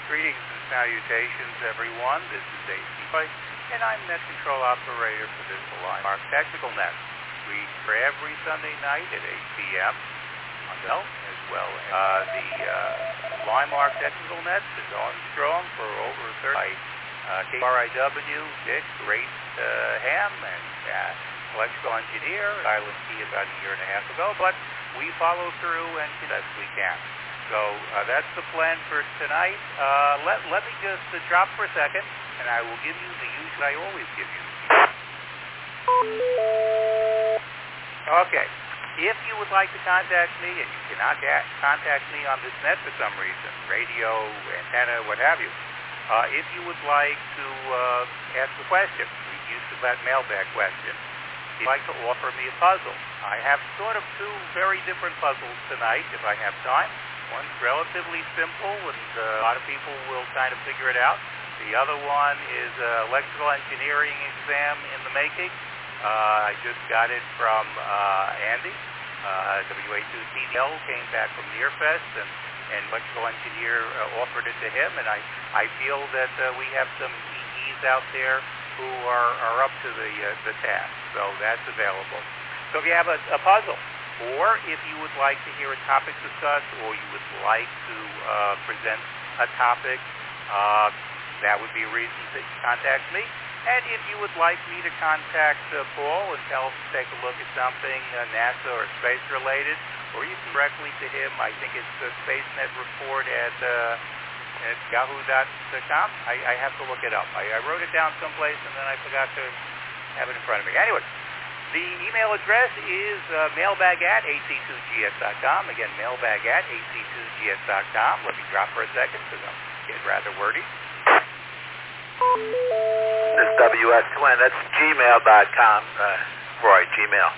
Greetings and salutations, everyone. This is AC White, and I'm Net Control Operator for this Limemark Technical Net. We for every Sunday night at 8 p.m. on Bell, as well as the Limemark Technical Net is going strong for over 30 by KRIW, Dick, Great Ham, and electrical engineer, Silent Key about a year and a half ago, but we follow through and do the best we can. So that's the plan for tonight. Let me just drop for a second, and I will give you the usual I always give you. Okay. If you would like to contact me, and you cannot contact me on this net for some reason, radio, antenna, what have you, if you would like to ask a question, we used to that mailbag question, if you'd like to offer me a puzzle. I have sort of two very different puzzles tonight, if I have time. One's relatively simple, and a lot of people will kind of figure it out. The other one is an electrical engineering exam in the making. I just got it from Andy. WA2TDL came back from Nearfest, and electrical engineer offered it to him, and I feel that we have some EEs out there who are up to the task, so that's available. So if you have a puzzle, or if you would like to hear a topic discussed, or you would like to present a topic, that would be a reason to contact me. And if you would like me to contact Paul and tell him to take a look at something NASA or space related, or you can directly to him, I think it's SpaceNet Report at yahoo.com. I have to look it up. I wrote it down someplace and then I forgot to have it in front of me. Anyway, the email address is mailbag@ac2gs.com. Again, mailbag@ac2gs.com. Let me drop for a second because I'm getting rather wordy. This is WS2N. That's gmail.com. Roy, Gmail.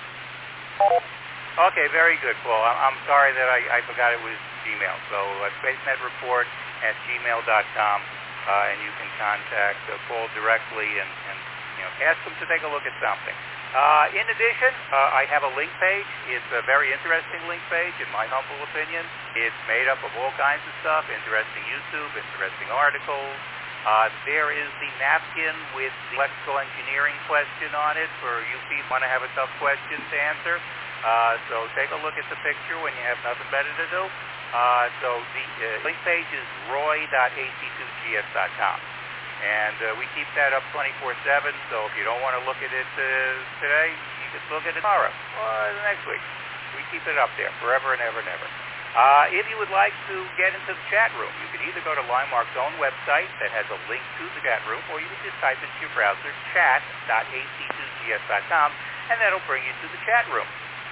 Okay, very good, Paul. I'm sorry that I forgot it was Gmail. So SpaceNet Report at gmail.com, and you can contact Paul directly and ask him to take a look at something. In addition, I have a link page. It's a very interesting link page, in my humble opinion. It's made up of all kinds of stuff, interesting YouTube, interesting articles. There is the napkin with the electrical engineering question on it for you people want to have a tough question to answer. So take a look at the picture when you have nothing better to do. So the link page is roy.ac2gs.com. And we keep that up 24/7, so if you don't want to look at it today, you can look at it tomorrow or the next week. We keep it up there forever and ever and ever. If you would like to get into the chat room, you can either go to Limemark's own website that has a link to the chat room, or you can just type into your browser chat.ac2gs.com, and that'll bring you to the chat room.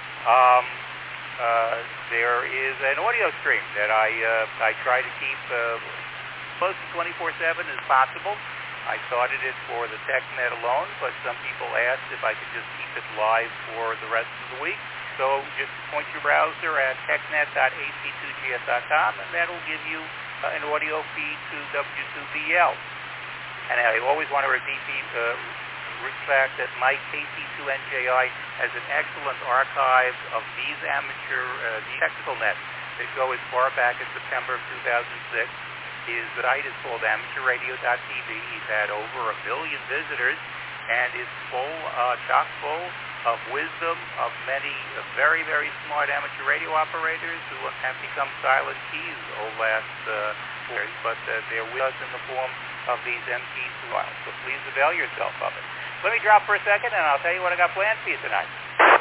There is an audio stream that I try to keep close to 24/7 as possible. I started it for the TechNet alone, but some people asked if I could just keep it live for the rest of the week. So just point your browser at technet.ac2gs.com, and that'll give you an audio feed to W2BL. And I always want to repeat the fact that Mike KC2NJI has an excellent archive of these amateur technical nets that go as far back as September of 2006. His site is called amateurradio.tv. He's had over 1 million visitors and is chock full of wisdom of many very, very smart amateur radio operators who have become silent keys over the last years, but they're with us in the form of these MTs files. So please avail yourself of it. Let me drop for a second, and I'll tell you what I got planned for you tonight.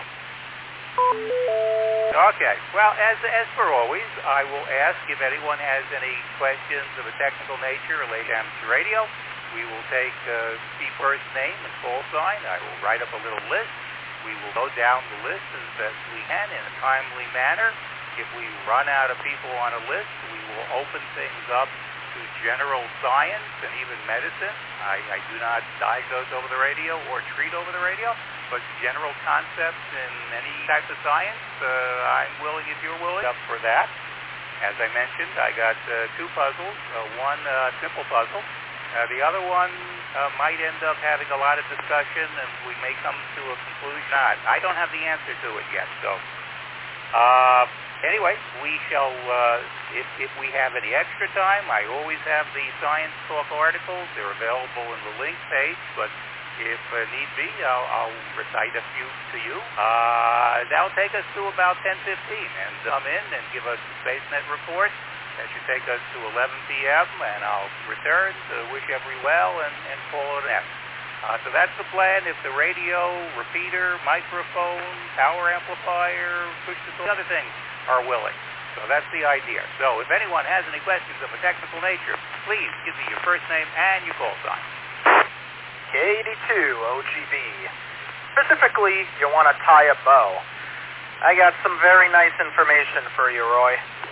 Okay. Well, as for always, I will ask if anyone has any questions of a technical nature related to amateur radio. We will take the first name and call sign. I will write up a little list. We will go down the list as best we can in a timely manner. If we run out of people on a list, we will open things up to general science and even medicine. I do not diagnose over the radio or treat over the radio, but general concepts in any type of science, I'm willing, if you're willing, up for that. As I mentioned, I got two puzzles, one simple puzzle. The other one might end up having a lot of discussion, and we may come to a conclusion. I don't have the answer to it yet, so Anyway, we shall, if we have any extra time, I always have the Science Talk articles. They're available in the link page, but if need be, I'll recite a few to you. That'll take us to about 10:15, and come in and give us the SpaceNet report. That should take us to 11 p.m., and I'll return to wish everyone well and call it an end. So that's the plan. If the radio, repeater, microphone, power amplifier, push-to-talk, other things are willing. So that's the idea. So if anyone has any questions of a technical nature, please give me your first name and your call sign. K82 OGB. Specifically, you want to tie a bow. I got some very nice information for you, Roy.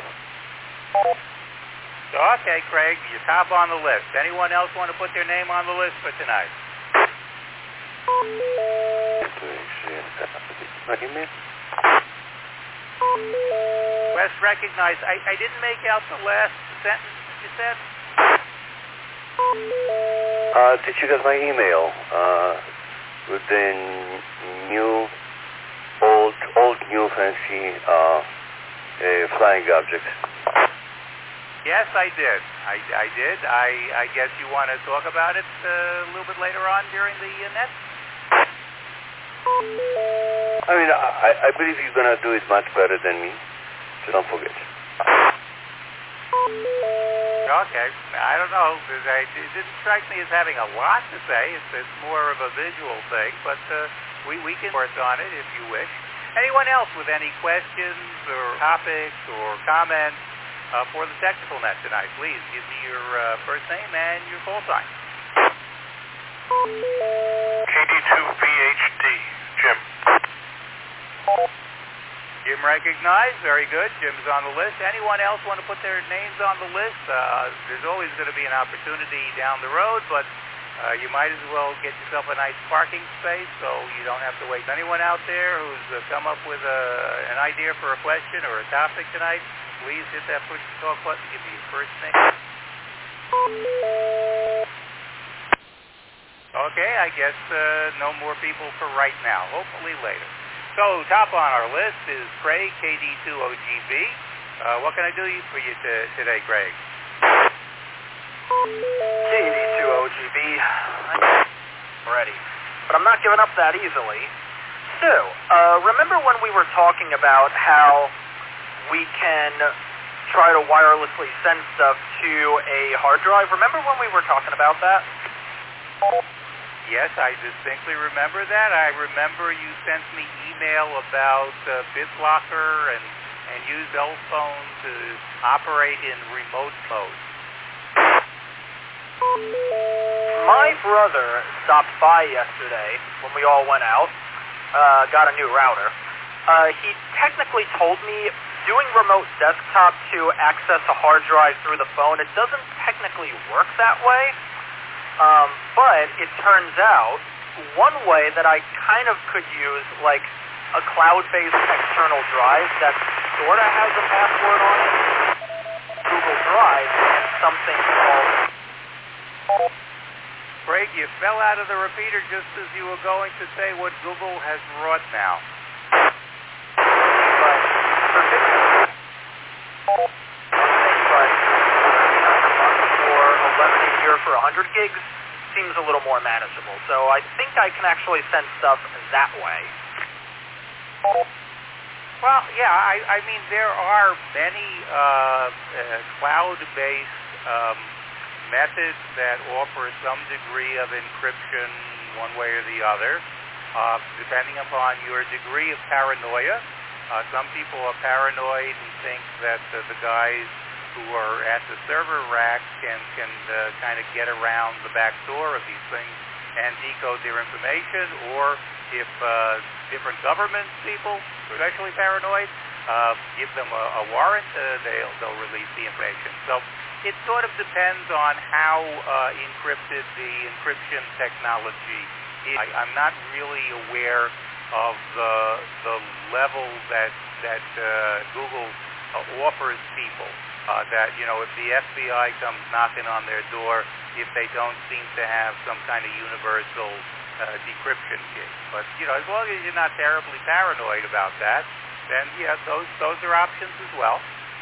So, okay, Craig, you're top on the list. Anyone else want to put their name on the list for tonight? West recognized. I didn't make out the last sentence you said. Did you get my email with the new, old new fancy flying object? Yes, I did. I did. I guess you want to talk about it a little bit later on during the net? I mean, I believe you're going to do it much better than me, so don't forget. Okay. I don't know. It didn't strike me as having a lot to say. It's more of a visual thing, but we can work on it if you wish. Anyone else with any questions or topics or comments for the technical net tonight, please give me your first name and your call sign. KD2VHD, Jim. Jim recognized. Very good. Jim's on the list. Anyone else want to put their names on the list? There's always going to be an opportunity down the road, but you might as well get yourself a nice parking space so you don't have to wait. Anyone out there who's come up with an idea for a question or a topic tonight, please hit that push-to-talk button. Give me your first name. Okay, I guess no more people for right now. Hopefully later. So, top on our list is Craig, KD2OGB. What can I do for you today, Craig? KD2OGB. I'm ready. But I'm not giving up that easily. So, remember when we were talking about how we can try to wirelessly send stuff to a hard drive? Remember when we were talking about that? Yes, I distinctly remember that. I remember you sent me email about BitLocker and use cell phone to operate in remote mode. My brother stopped by yesterday when we all went out, got a new router. He technically told me doing remote desktop to access a hard drive through the phone, it doesn't technically work that way. But it turns out one way that I kind of could use, like a cloud-based external drive that sort of has a password on it, Google Drive, and something called... Craig, you fell out of the repeater just as you were going to say what Google has wrought now. But for 11 a year for 100 gigs seems a little more manageable. So I think I can actually send stuff that way. Well, yeah, I mean, there are many cloud-based methods that offer some degree of encryption one way or the other, depending upon your degree of paranoia. Some people are paranoid and think that the guys who are at the server rack can kind of get around the back door of these things and decode their information, or if different government people, especially paranoid, give them a warrant, they'll release the information. So it sort of depends on how encrypted the encryption technology is. I'm not really aware of the level that Google offers people. That, you know, if the FBI comes knocking on their door, if they don't seem to have some kind of universal decryption key. But, you know, as long as you're not terribly paranoid about that, then yeah, those are options as well.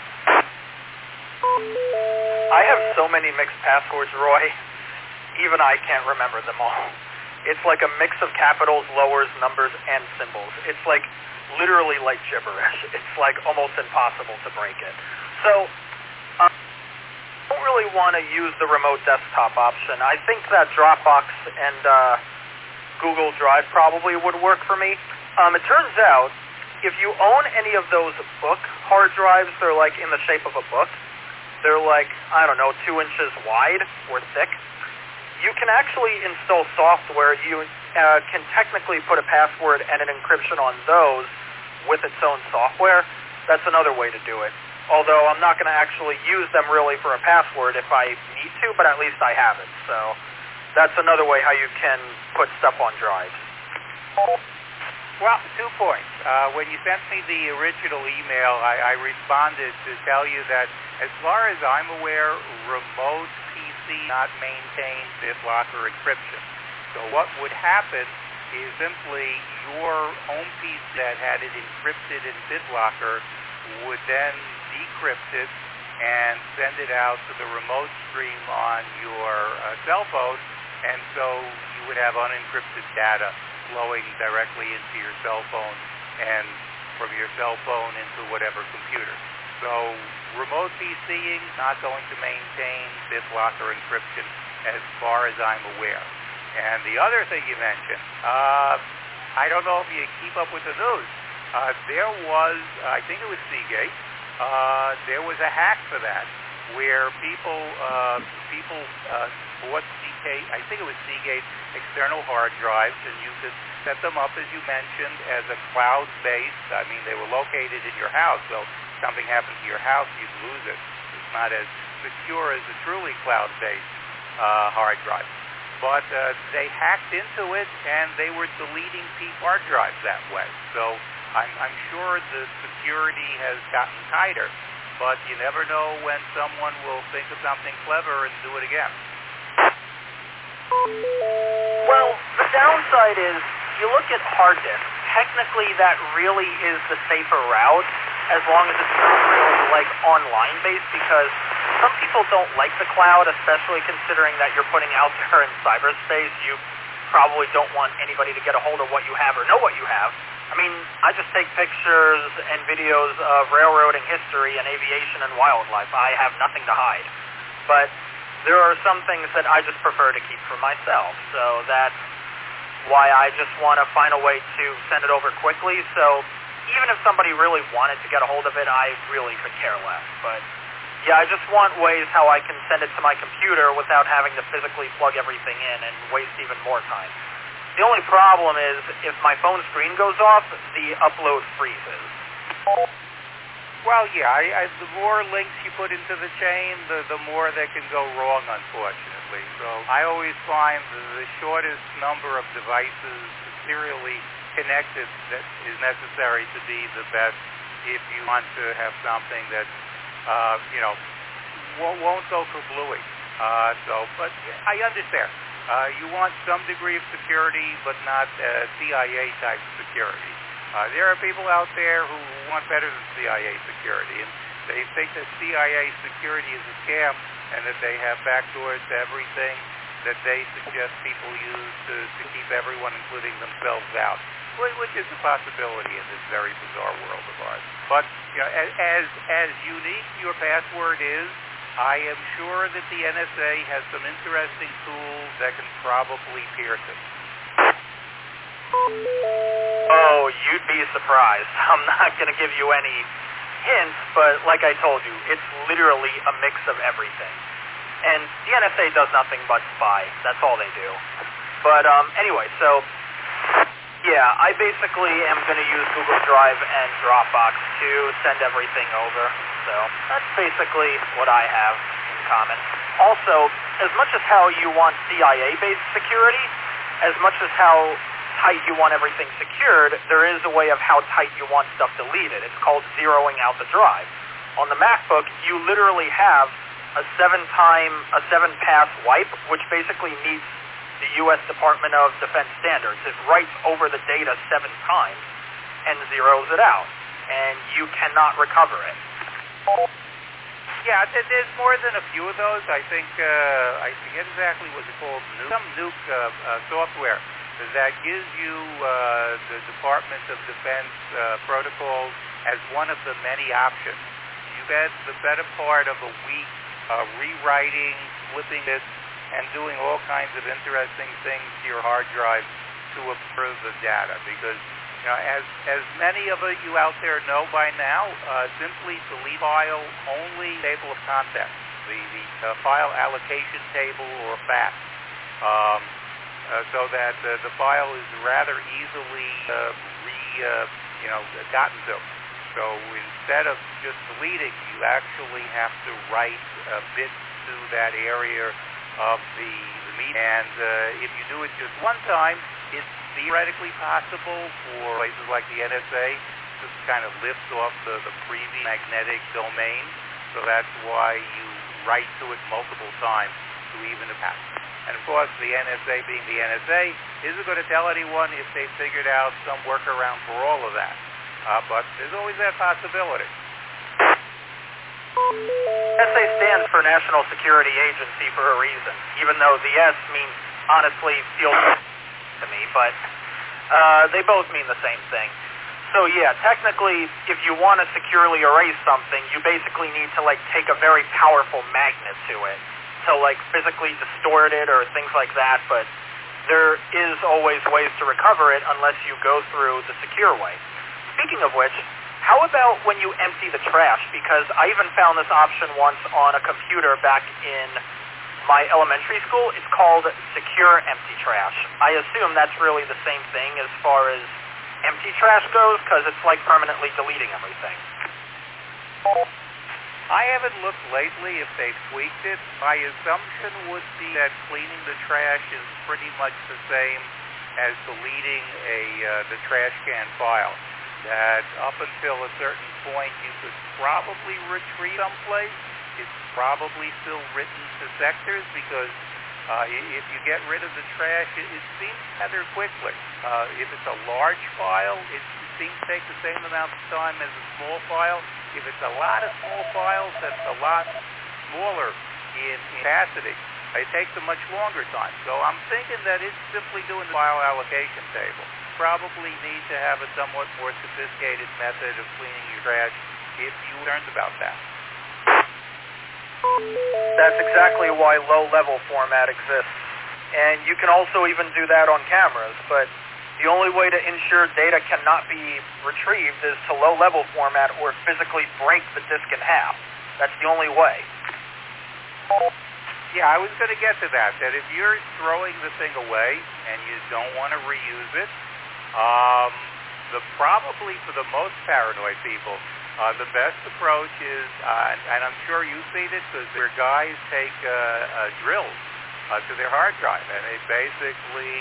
I have so many mixed passwords, Roy. Even I can't remember them all. It's like a mix of capitals, lowers, numbers, and symbols. It's like literally like gibberish. It's like almost impossible to break it. So I don't really want to use the remote desktop option. I think that Dropbox and Google Drive probably would work for me. It turns out if you own any of those book hard drives, they're like in the shape of a book. They're like, I don't know, 2 inches wide or thick. You can actually install software. You can technically put a password and an encryption on those with its own software. That's another way to do it. Although I'm not going to actually use them really for a password if I need to, but at least I have it. So that's another way how you can put stuff on drives. Well, 2 points. When you sent me the original email, I responded to tell you that as far as I'm aware, remote PC not maintain BitLocker encryption. So what would happen is simply your home PC that had it encrypted in BitLocker would then decrypt it and send it out to the remote stream on your cell phone, and so you would have unencrypted data flowing directly into your cell phone and from your cell phone into whatever computer. So remote PCing not going to maintain BitLocker encryption as far as I'm aware. And the other thing you mentioned, I don't know if you keep up with the news. There was, I think it was Seagate, there was a hack for that where people bought Seagate, I think it was Seagate external hard drives, and you could set them up, as you mentioned, as a cloud-based. I mean, they were located in your house, so if something happened to your house, you'd lose it. It's not as secure as a truly cloud-based hard drive. But they hacked into it, and they were deleting hard drives that way. So I'm sure the security has gotten tighter, but you never know when someone will think of something clever and do it again. Well, the downside is, you look at hard disks, technically that really is the safer route, as long as it's not really like online based, because some people don't like the cloud, especially considering that you're putting out there in cyberspace. You probably don't want anybody to get a hold of what you have or know what you have. I mean, I just take pictures and videos of railroading history and aviation and wildlife. I have nothing to hide. But there are some things that I just prefer to keep for myself. So that's why I just want to find a way to send it over quickly. So even if somebody really wanted to get a hold of it, I really could care less. But yeah, I just want ways how I can send it to my computer without having to physically plug everything in and waste even more time. The only problem is if my phone screen goes off, the upload freezes. Well, yeah, the more links you put into the chain, the more that can go wrong, unfortunately. So I always find the shortest number of devices serially connected that is necessary to be the best if you want to have something that, won't go kablooey. But I understand. You want some degree of security, but not CIA-type security. There are people out there who want better than CIA security, and they think that CIA security is a scam and that they have backdoors to everything that they suggest people use to keep everyone, including themselves, out, which is a possibility in this very bizarre world of ours. But as unique your password is, I am sure that the NSA has some interesting tools that can probably pierce it. Oh, you'd be surprised. I'm not going to give you any hints, but like I told you, it's literally a mix of everything. And the NSA does nothing but spy. That's all they do. But anyway, so yeah, I basically am going to use Google Drive and Dropbox to send everything over. So that's basically what I have in common. Also, as much as how you want CIA-based security, as much as how tight you want everything secured, there is a way of how tight you want stuff deleted. It's called zeroing out the drive. On the MacBook, you literally have a 7-pass wipe, which basically meets the U.S. Department of Defense standards. It writes over the data 7 times and zeroes it out. and you cannot recover it. Yeah, there's more than a few of those. I think, I forget exactly what it's called, some nuke software that gives you the Department of Defense protocols as one of the many options. You get the better part of a week rewriting, flipping it, and doing all kinds of interesting things to your hard drive to improve the data. Because, you know, as many of you out there know by now, simply delete file only table of contents, the file allocation table or FAT, so that the file is rather easily gotten to. So instead of just deleting, you actually have to write bits to that area of the media. And if you do it just one time, it's theoretically possible for places like the NSA to kind of lift off the previous magnetic domain. So that's why you write to it multiple times to even it happen. And of course, the NSA being the NSA isn't going to tell anyone if they figured out some workaround for all of that. But there's always that possibility. NSA stands for National Security Agency for a reason, even though the S means, honestly, feels to me, but they both mean the same thing. So yeah, technically, if you want to securely erase something, you basically need to take a very powerful magnet to it to physically distort it or things like that, but there is always ways to recover it unless you go through the secure way. Speaking of which, how about when you empty the trash? Because I even found this option once on a computer back in my elementary school. It's called Secure Empty Trash. I assume that's really the same thing as far as empty trash goes, because it's permanently deleting everything. I haven't looked lately if they've tweaked it. My assumption would be that cleaning the trash is pretty much the same as deleting the trash can file. That up until a certain point you could probably retrieve someplace. It's probably still written to sectors because if you get rid of the trash, it seems rather quickly. If it's a large file, it seems to take the same amount of time as a small file. If it's a lot of small files, that's a lot smaller in capacity. It takes a much longer time. So I'm thinking that it's simply doing the file allocation table. Probably need to have a somewhat more sophisticated method of cleaning your trash if you learned about that. That's exactly why low-level format exists. And you can also even do that on cameras, but the only way to ensure data cannot be retrieved is to low-level format or physically break the disk in half. That's the only way. Yeah, I was going to get to that if you're throwing the thing away and you don't want to reuse it, probably for the most paranoid people, the best approach is, and I'm sure you've seen it, because their guys take drills to their hard drive, and they basically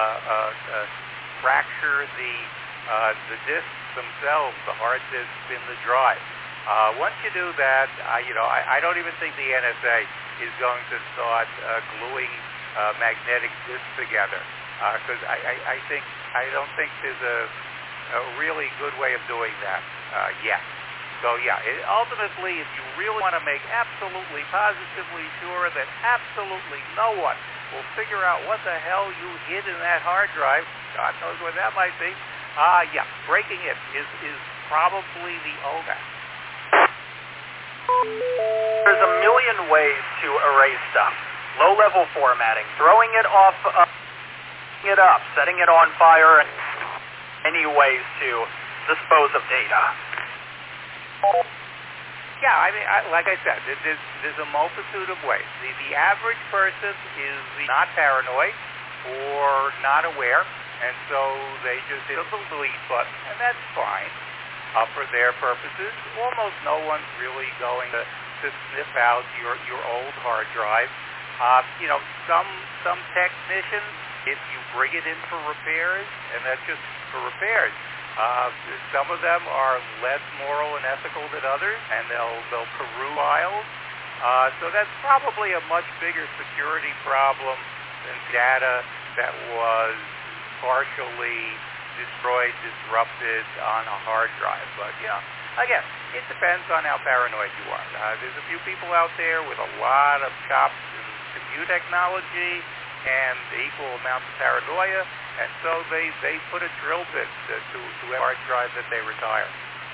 fracture the disks themselves, the hard disks in the drive. Once you do that, I don't even think the NSA is going to start gluing magnetic disks together, because I don't think there's a really good way of doing that yet. So yeah, ultimately, if you really want to make absolutely positively sure that absolutely no one will figure out what the hell you hid in that hard drive, God knows what that might be, yeah, breaking it is probably the only. There's a million ways to erase stuff. Low-level formatting, throwing it off, it up, setting it on fire, and many ways to dispose of data. Yeah, like I said, there's a multitude of ways. The average person is not paranoid or not aware, and so they just hit the delete button, and that's fine for their purposes. Almost no one's really going to sniff out your old hard drive. Some technicians, if you bring it in for repairs, and that's just for repairs, some of them are less moral and ethical than others, and they'll peruse files. So that's probably a much bigger security problem than data that was partially destroyed, disrupted on a hard drive. But, again, it depends on how paranoid you are. There's a few people out there with a lot of chops in computer technology and equal amounts of paranoia, and so they put a drill bit to a hard drive that they retire.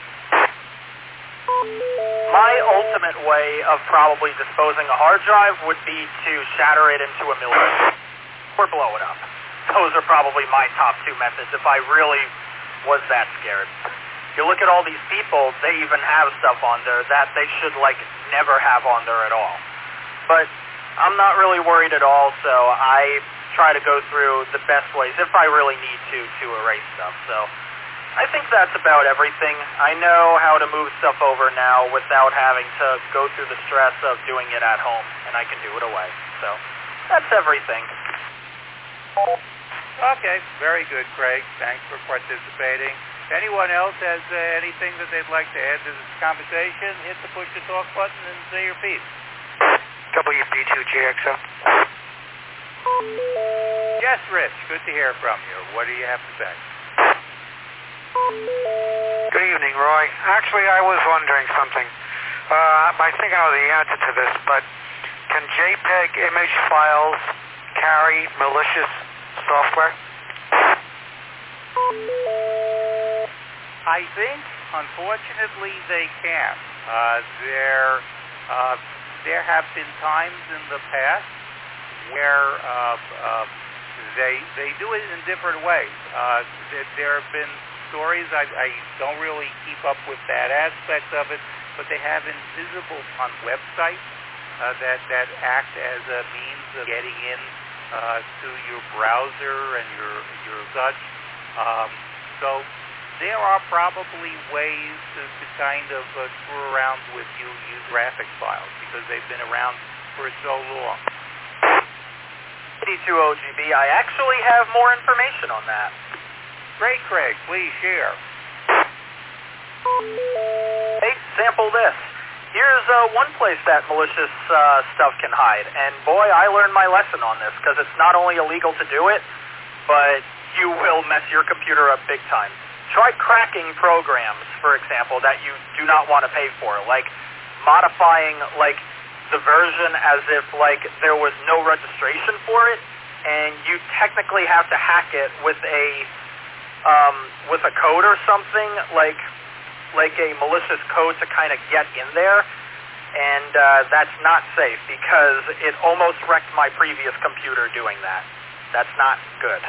My ultimate way of probably disposing a hard drive would be to shatter it into a million or blow it up. Those are probably my top two methods if I really was that scared. You look at all these people, they even have stuff on there that they should, never have on there at all. But I'm not really worried at all, so I try to go through the best ways, if I really need to erase stuff. So I think that's about everything. I know how to move stuff over now without having to go through the stress of doing it at home, and I can do it away. So that's everything. Okay, very good, Craig. Thanks for participating. If anyone else has anything that they'd like to add to this conversation, hit the push-to-talk button and say your piece. WB2GXO. Yes, Rich, good to hear from you. What do you have to say? Good evening, Roy. Actually, I was wondering something. I think I know the answer to this, but can JPEG image files carry malicious software? I think, unfortunately, they can. There have been times in the past where they do it in different ways. There have been stories, I don't really keep up with that aspect of it, but they have invisible on websites that act as a means of getting in to your browser and your such. So there are probably ways to kind of screw around with use graphic files because they've been around for so long. 82OGB, I actually have more information on that. Great, Craig. Please share. Hey, sample this. Here's one place that malicious stuff can hide. And boy, I learned my lesson on this because it's not only illegal to do it, but you will mess your computer up big time. Try cracking programs, for example, that you do not want to pay for, like modifying the version as if there was no registration for it, and you technically have to hack it with a code or something, like a malicious code to kind of get in there, and that's not safe because it almost wrecked my previous computer doing that. That's not good.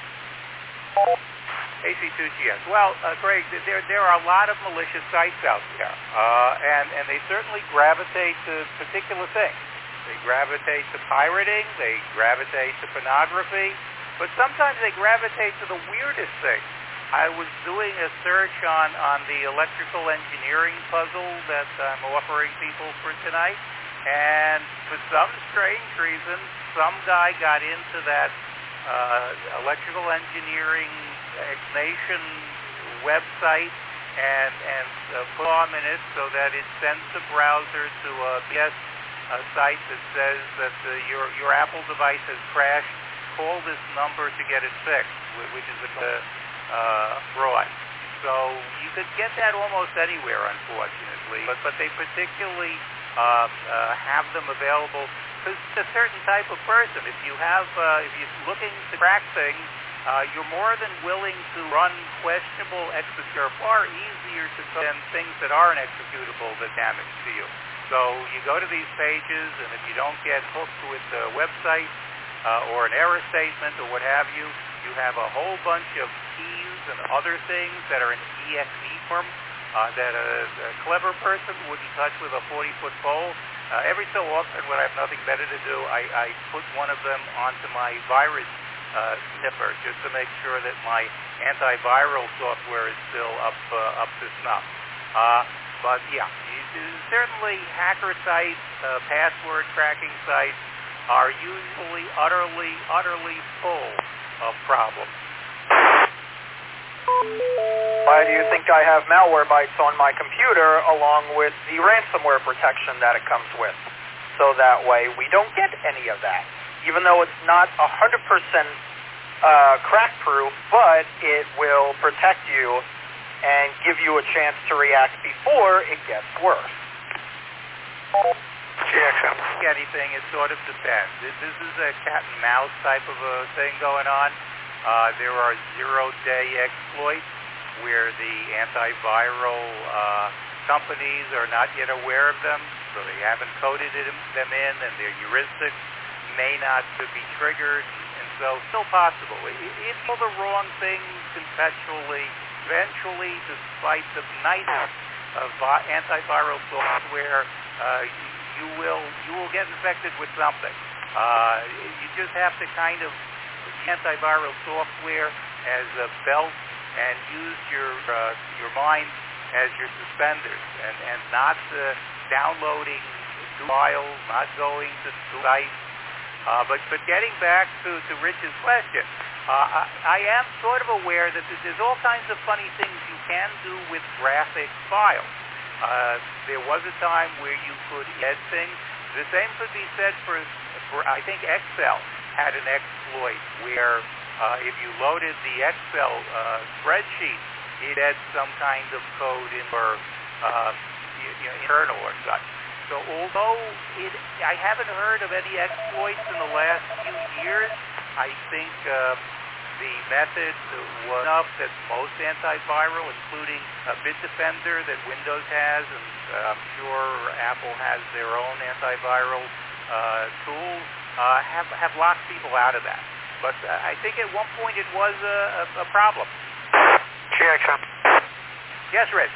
AC2GS. Well, Craig, there are a lot of malicious sites out there, and they certainly gravitate to particular things. They gravitate to pirating, they gravitate to pornography, but sometimes they gravitate to the weirdest things. I was doing a search on the electrical engineering puzzle that I'm offering people for tonight, and for some strange reason, some guy got into that electrical engineering Nation website and put on in it so that it sends the browser to a BS site that says that your Apple device has crashed. Call this number to get it fixed, which is a fraud. So you could get that almost anywhere, unfortunately, but they particularly have them available to a certain type of person. If you're looking to crack things, you're more than willing to run questionable executable, far easier to than things that aren't executable that damage to you. So you go to these pages, and if you don't get hooked with the website or an error statement or what have you, you have a whole bunch of keys and other things that are in exe form that a clever person wouldn't touch with a 40-foot pole. Every so often, when I have nothing better to do, I put one of them onto my virus sniffer just to make sure that my antiviral software is still up to snuff. But yeah, certainly hacker sites, password cracking sites are usually utterly full of problems. Why do you think I have Malwarebytes on my computer along with the ransomware protection that it comes with? So that way we don't get any of that. Even though it's not 100% crack-proof, but it will protect you and give you a chance to react before it gets worse. GXM. Anything, it sort of depends. This is a cat and mouse type of a thing going on. There are zero-day exploits where the antiviral companies are not yet aware of them, so they haven't coded them in, and their heuristics may not be triggered, and so still possible. If you do the wrong things conceptually, eventually, despite the nicest of antiviral software, you will get infected with something. You just have to kind of antiviral software as a belt and use your mind as your suspenders, and not downloading files, not going to sites. But getting back to Rich's question, I am sort of aware that there's all kinds of funny things you can do with graphic files. There was a time where you could edit things. The same could be said for I think Excel had an exploit where if you loaded the Excel spreadsheet, it had some kind of code in or internal or such. So although I haven't heard of any exploits in the last few years, I think the method was enough that most antiviral, including Bitdefender that Windows has, and I'm sure Apple has their own antiviral tools, have locked people out of that. But I think at one point it was a problem. GXM. Yes, Rich.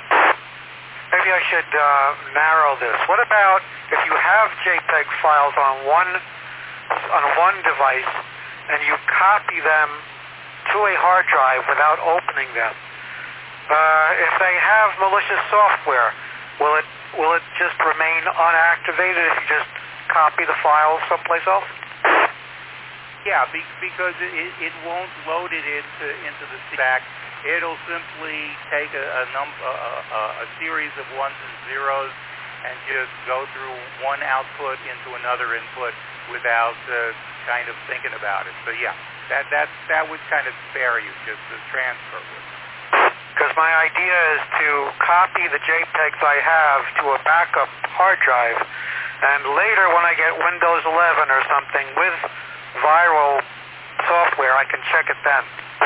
Maybe I should narrow this. What about if you have JPEG files on one device and you copy them to a hard drive without opening them? If they have malicious software, will it just remain unactivated if you just copy the files someplace else? Yeah, because it won't load it into the stack. It'll simply take a series of ones and zeros and just go through one output into another input without kind of thinking about it. So yeah, that would kind of spare you just the transfer. Because my idea is to copy the JPEGs I have to a backup hard drive, and later when I get Windows 11 or something with viral software, I can check it then.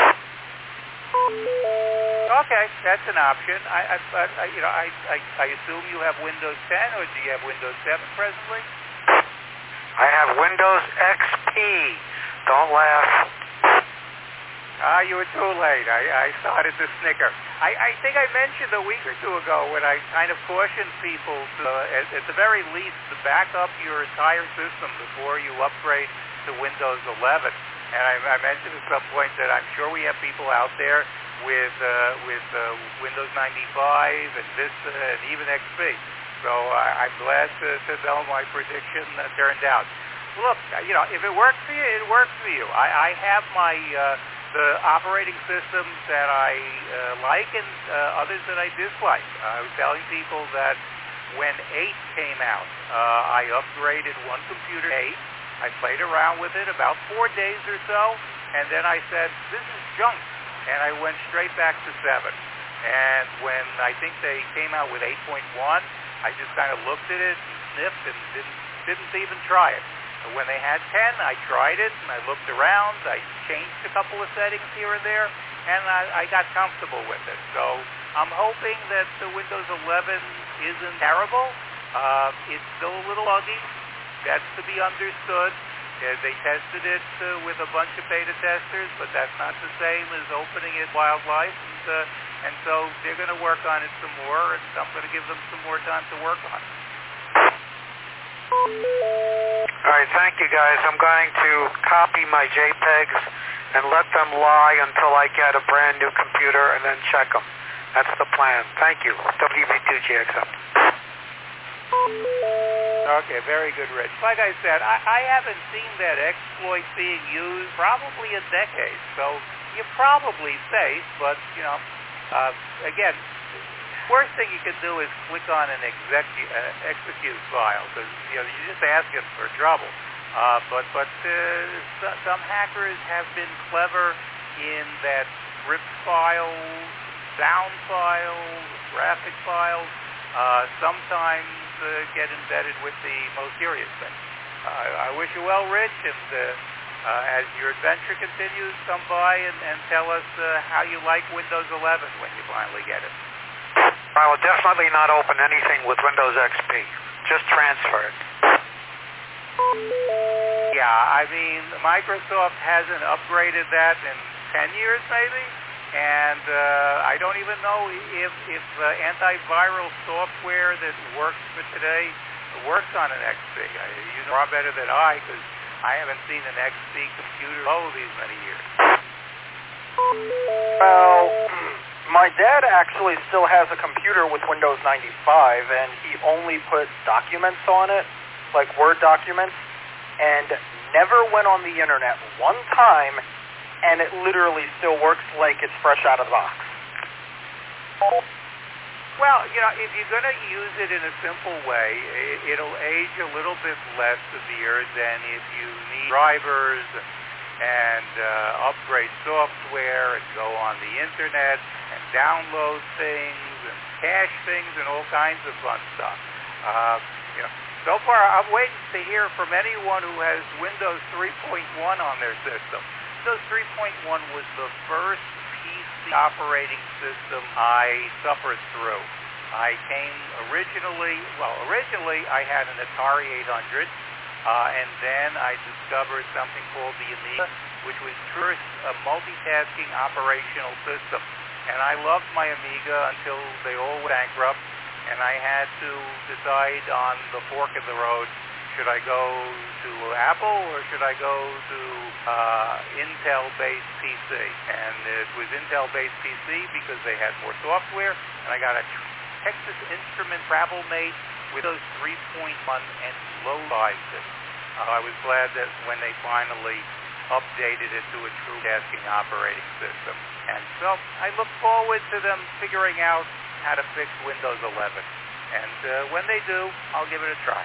Okay, that's an option. I assume you have Windows 10, or do you have Windows 7 presently? I have Windows XP. Don't laugh. You were too late. I started to snicker. I think I mentioned a week or two ago when I kind of cautioned people to, at the very least, to back up your entire system before you upgrade to Windows 11. And I mentioned at some point that I'm sure we have people out there with Windows 95 and Vista and even XP. So I'm glad to know my prediction turned out. Look, if it works for you, it works for you. I have my the operating systems that I like and others that I dislike. I was telling people that when 8 came out, I upgraded one computer to 8. I played around with it about 4 days or so, and then I said, this is junk, and I went straight back to 7. And when I think they came out with 8.1, I just kind of looked at it and sniffed and didn't even try it. But when they had 10, I tried it, and I looked around, I changed a couple of settings here and there, and I got comfortable with it. So I'm hoping that the Windows 11 isn't terrible. It's still a little buggy. That's to be understood. They tested it with a bunch of beta testers, but that's not the same as opening it wildlife. And so they're going to work on it some more, and I'm going to give them some more time to work on it. All right, thank you, guys. I'm going to copy my JPEGs and let them lie until I get a brand new computer and then check them. That's the plan. Thank you. WB2GXM. Okay, very good, Rich. Like I said, I haven't seen that exploit being used probably a decade, so you're probably safe, but, again, worst thing you can do is click on an execute file, because, you're just asking for trouble. But some hackers have been clever in that script files, sound files, graphic files, sometimes get embedded with the most serious things. I wish you well, Rich, and as your adventure continues, come by and tell us how you like Windows 11 when you finally get it. I will definitely not open anything with Windows XP. Just transfer it. Yeah, I mean, Microsoft hasn't upgraded that in 10 years maybe, and I don't even know if antiviral software that works for today works on an XP. You know far better than I, because I haven't seen an XP computer all these many years. Well, my dad actually still has a computer with Windows 95, and he only put documents on it, like Word documents, and never went on the internet one time, and it literally still works like it's fresh out of the box. Well, you know, if you're going to use it in a simple way, it'll age a little bit less severe than if you need drivers and upgrade software and go on the internet and download things and cache things and all kinds of fun stuff. You know, so far, I'm waiting to hear from anyone who has Windows 3.1 on their system. Windows 3.1 was the first PC operating system I suffered through. I came originally I had an Atari 800, and then I discovered something called the Amiga, which was first a multitasking operational system. And I loved my Amiga until they all went bankrupt, and I had to decide on the fork of the road, should I go to Apple or should I go to Intel-based PC? And it was Intel-based PC because they had more software, and I got a Texas Instruments Travelmate with those 3.1 and low-sized it. I was glad that when they finally updated it to a true tasking operating system. And so I look forward to them figuring out how to fix Windows 11. And when they do, I'll give it a try.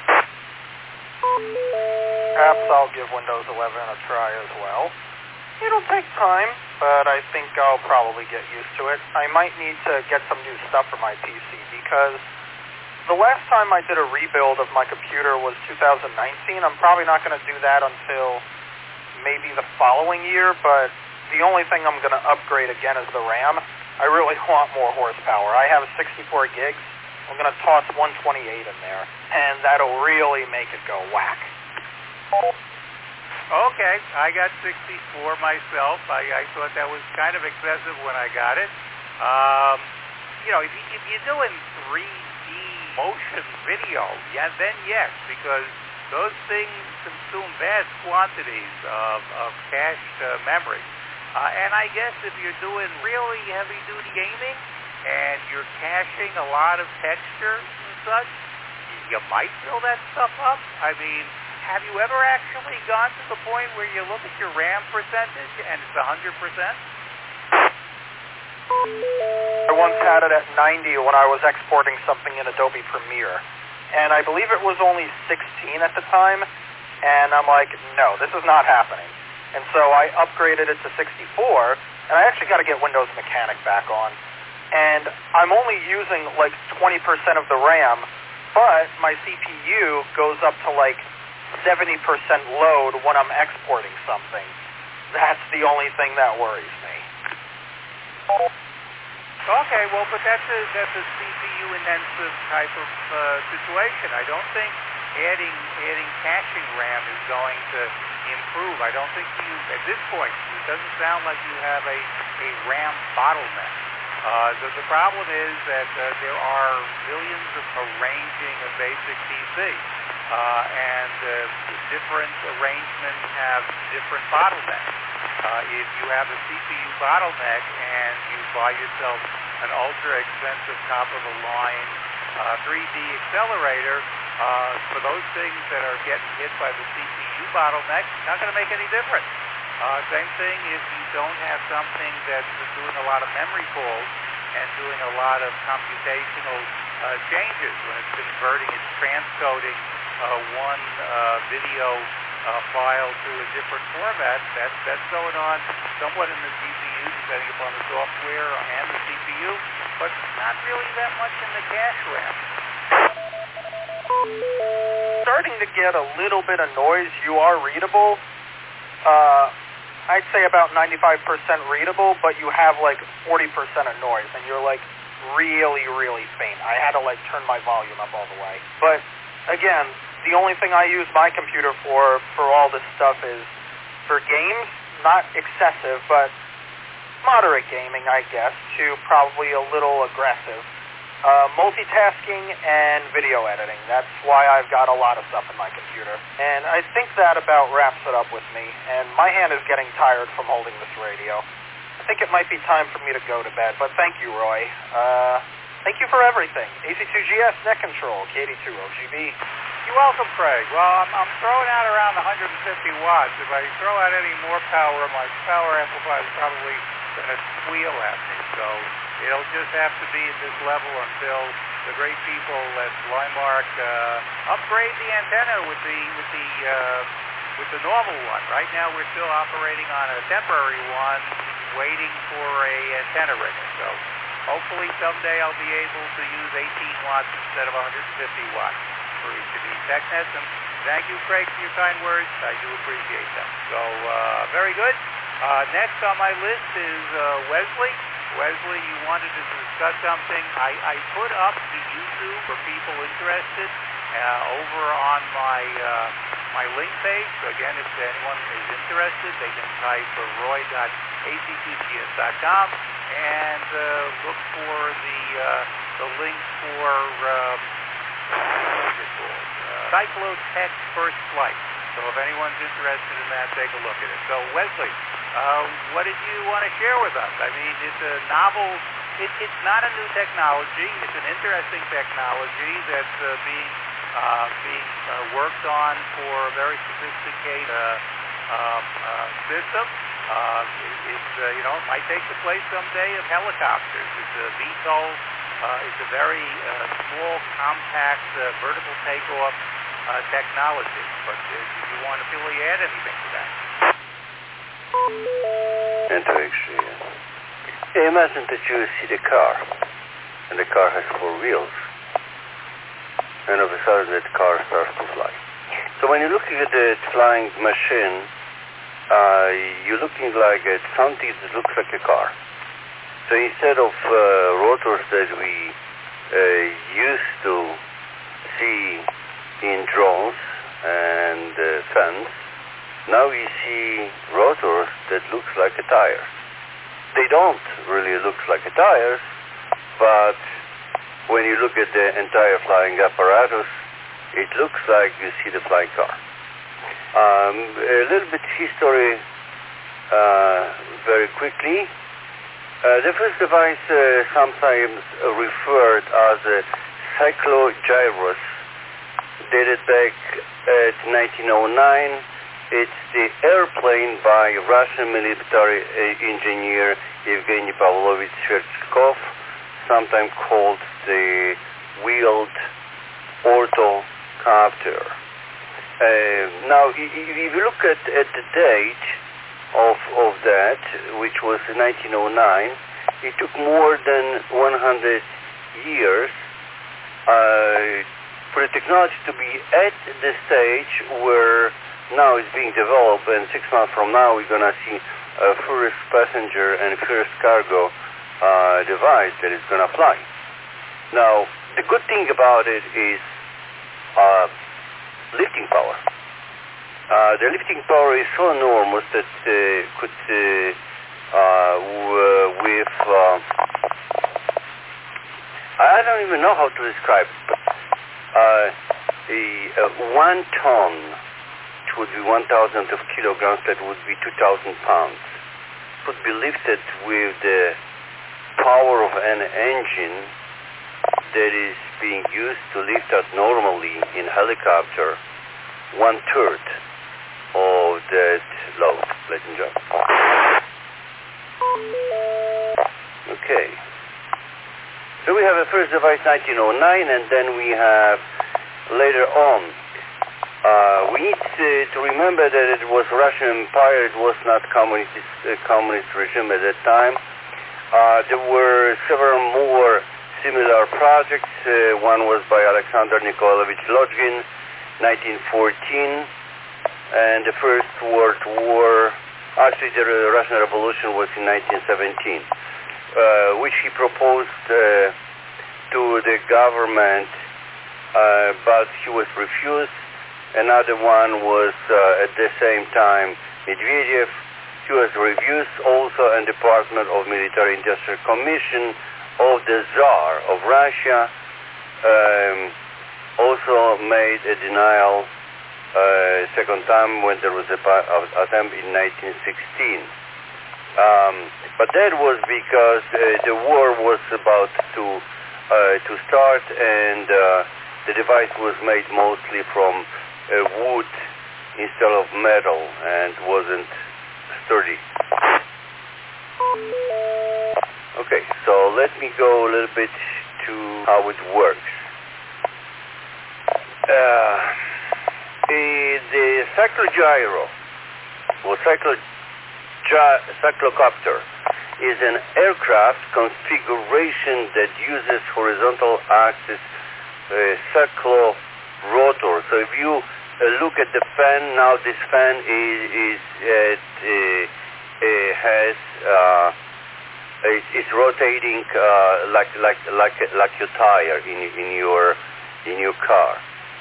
Perhaps I'll give Windows 11 a try as well. It'll take time, but I think I'll probably get used to it. I might need to get some new stuff for my PC because the last time I did a rebuild of my computer was 2019. I'm probably not going to do that until maybe the following year, but the only thing I'm going to upgrade again is the RAM. I really want more horsepower. I have 64 gigs. I'm going to toss 128 in there, and that'll really make it go whack. Okay, I got 64 myself. I thought that was kind of excessive when I got it. You know, if you're doing 3D motion video, yeah, then yes, because those things consume vast quantities of cached memory. And I guess if you're doing really heavy-duty gaming and you're caching a lot of textures and such, you might fill that stuff up. I mean, have you ever actually gone to the point where you look at your RAM percentage and it's 100%? I once had it at 90 when I was exporting something in Adobe Premiere. And I believe it was only 16 at the time. And I'm like, no, this is not happening. And so I upgraded it to 64, and I actually got to get Windows Mechanic back on. And I'm only using like 20% of the RAM, but my CPU goes up to like 70% load when I'm exporting something. That's the only thing that worries me. Okay, well, but that's a CPU-intensive type of situation. I don't think adding caching RAM is going to improve. I don't think at this point, it doesn't sound like you have a RAM bottleneck. The problem is that there are millions of arranging a basic PC, and different arrangements have different bottlenecks. If you have a CPU bottleneck and you buy yourself an ultra-expensive top-of-the-line 3D accelerator, for those things that are getting hit by the CPU bottleneck, it's not going to make any difference. Same thing if you don't have something that's doing a lot of memory calls and doing a lot of computational changes when it's converting, it's transcoding one video file to a different format. That's going on somewhat in the GPU, depending upon the software and the CPU, but not really that much in the cache RAM. Starting to get a little bit of noise. You are readable. I'd say about 95% readable, but you have like 40% of noise, and you're like really, really faint. I had to like turn my volume up all the way. But again, the only thing I use my computer for all this stuff is for games, not excessive, but moderate gaming, I guess, to probably a little aggressive. Multitasking and video editing. That's why I've got a lot of stuff in my computer. And I think that about wraps it up with me. And my hand is getting tired from holding this radio. I think it might be time for me to go to bed, but thank you, Roy. Thank you for everything. AC2GS, Net Control, KD2 OGB. You're welcome, Craig. Well, I'm throwing out around 150 watts. If I throw out any more power, my power amplifier is probably going to squeal at me. So it'll just have to be at this level until the great people at Limark upgrade the antenna with the normal one. Right now, we're still operating on a temporary one, waiting for a antenna ringer. So hopefully someday I'll be able to use 18 watts instead of 150 watts for each of these TechNets. And thank you, Craig, for your kind words. I do appreciate them. So very good. Next on my list is Wesley. Wesley, you wanted to discuss something. I put up the YouTube for people interested over on my link page. So again, if anyone is interested, they can type roy.ac2gs.com and look for the link for Cyclotech First Flight. So if anyone's interested in that, take a look at it. So Wesley, what did you want to share with us? I mean, it's a novel, it's not a new technology. It's an interesting technology that's being worked on for a very sophisticated system. It might take the place someday of helicopters. It's a VTOL. It's a very small, compact, vertical takeoff technology. But did you want to really add anything to that? Interesting. Imagine that you see the car, and the car has 4 wheels, and all of a sudden that car starts to fly. So when you're looking at the flying machine, you're looking like at something that looks like a car. So instead of rotors that we used to see in drones and fans, now we see rotors that looks like a tire. They don't really look like a tires, but when you look at the entire flying apparatus, it looks like you see the flying car. A little bit history very quickly. The first device sometimes referred as a cyclogyros, dated back at 1909. It's the airplane by Russian military engineer Evgeny Pavlovich Sverchkov, sometimes called the wheeled orthocopter. Now, if you look at the date of that, which was 1909, it took more than 100 years for the technology to be at the stage where now it's being developed, and 6 months from now we're going to see a first passenger and first cargo device that is going to fly. Now, the good thing about it is lifting power. The lifting power is so enormous that could I don't even know how to describe it, but 1 ton, which would be 1,000 of kilograms, that would be 2,000 pounds, could be lifted with the power of an engine that is being used to lift us normally in helicopter 1/3 of that load, ladies and gentlemen. Okay. So we have a first device 1909, and then we have later on We need to remember that it was Russian Empire, it was not communist regime at that time. There were several more similar projects. One was by Alexander Nikolaevich Lodgkin, 1914, and the First World War, actually the Russian Revolution was in 1917, which he proposed to the government, but he was refused. Another one was at the same time Medvedev. He was refused also, and Department of Military Industrial Commission of the Tsar of Russia also made a denial second time when there was an attempt in 1916. But that was because the war was about to start, and the device was made mostly from wood instead of metal and wasn't sturdy. Okay, so let me go a little bit to how it works. The cyclogyro or cyclocopter is an aircraft configuration that uses horizontal axis cyclorotor. So if you look at the fan now, this fan is rotating like your tire in your car.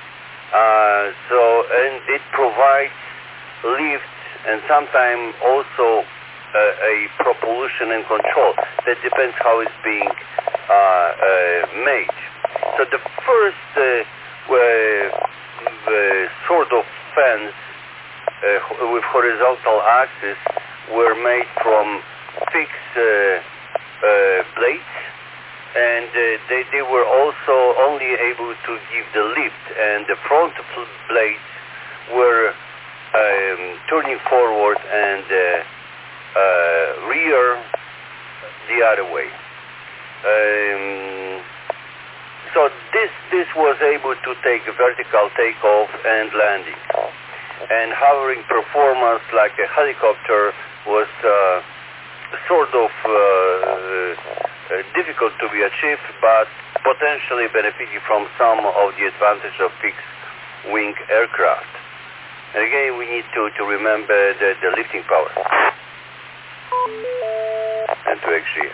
And it provides lift and sometimes also a propulsion and control. That depends how it's being made. So the first sort of fans with horizontal axis were made from fixed blades, and they were also only able to give the lift, and the front blades were turning forward and rear the other way. So this was able to take a vertical takeoff and landing, and hovering performance like a helicopter was sort of difficult to be achieved, but potentially benefiting from some of the advantage of fixed-wing aircraft. And again, we need to remember the lifting power and to actually.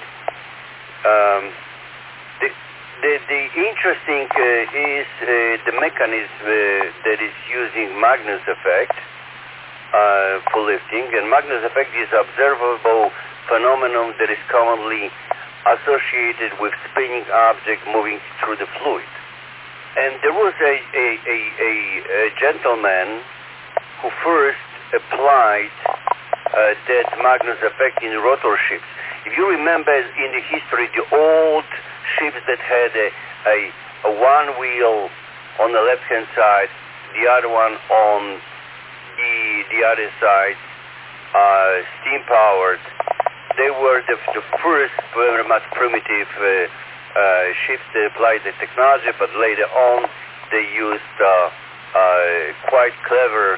The interesting is the mechanism that is using Magnus effect for lifting, and Magnus effect is observable phenomenon that is commonly associated with spinning object moving through the fluid. And there was a gentleman who first applied that Magnus effect in rotor ships. If you remember in the history, the old ships that had a one wheel on the left-hand side, the other one on the other side, steam-powered, they were the first very much primitive ships that applied the technology, but later on they used quite clever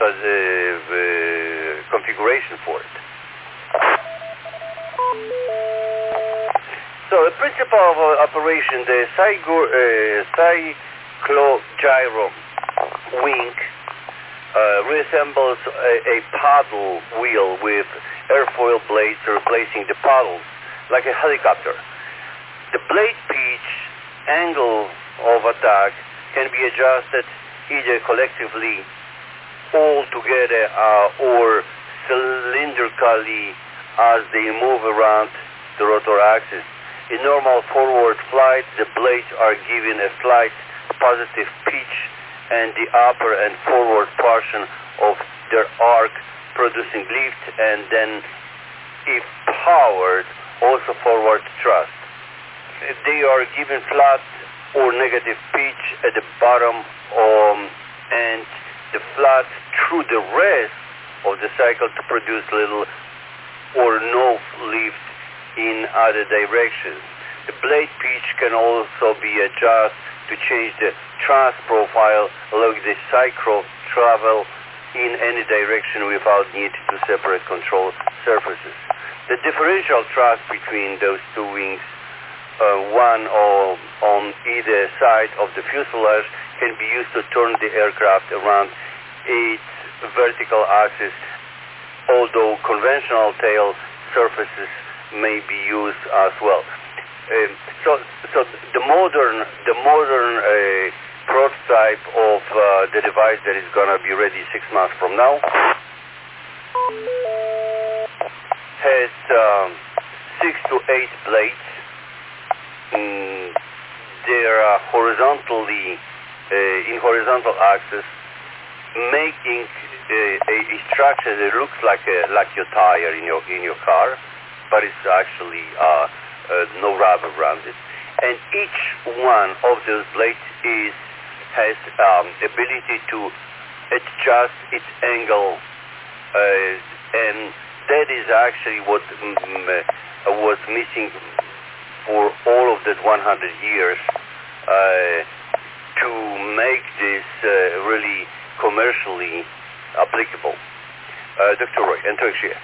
configuration for it. So the principle of operation, the cyclogyro wing resembles a paddle wheel with airfoil blades replacing the paddles, like a helicopter. The blade pitch angle of attack can be adjusted either collectively all together or cylindrically as they move around the rotor axis. In normal forward flight, the blades are given a slight positive pitch and the upper and forward portion of their arc producing lift, and then, if powered, also forward thrust. They are given flat or negative pitch at the bottom and the flat through the rest of the cycle to produce little or no lift in other directions. The blade pitch can also be adjusted to change the truss profile allows the cycro travel in any direction without need to separate control surfaces. The differential truss between those two wings, one on either side of the fuselage, can be used to turn the aircraft around its vertical axis, although conventional tail surfaces may be used as well. So the modern prototype of the device that is going to be ready 6 months from now has 6 to 8 blades. They are horizontally in horizontal axis, making a structure that looks like your tire in your car, but it's actually no rubber around it. And each one of those blades has ability to adjust its angle, and that is actually what was missing for all of that 100 years to make this really commercially applicable. Dr. Roy, Antarctica.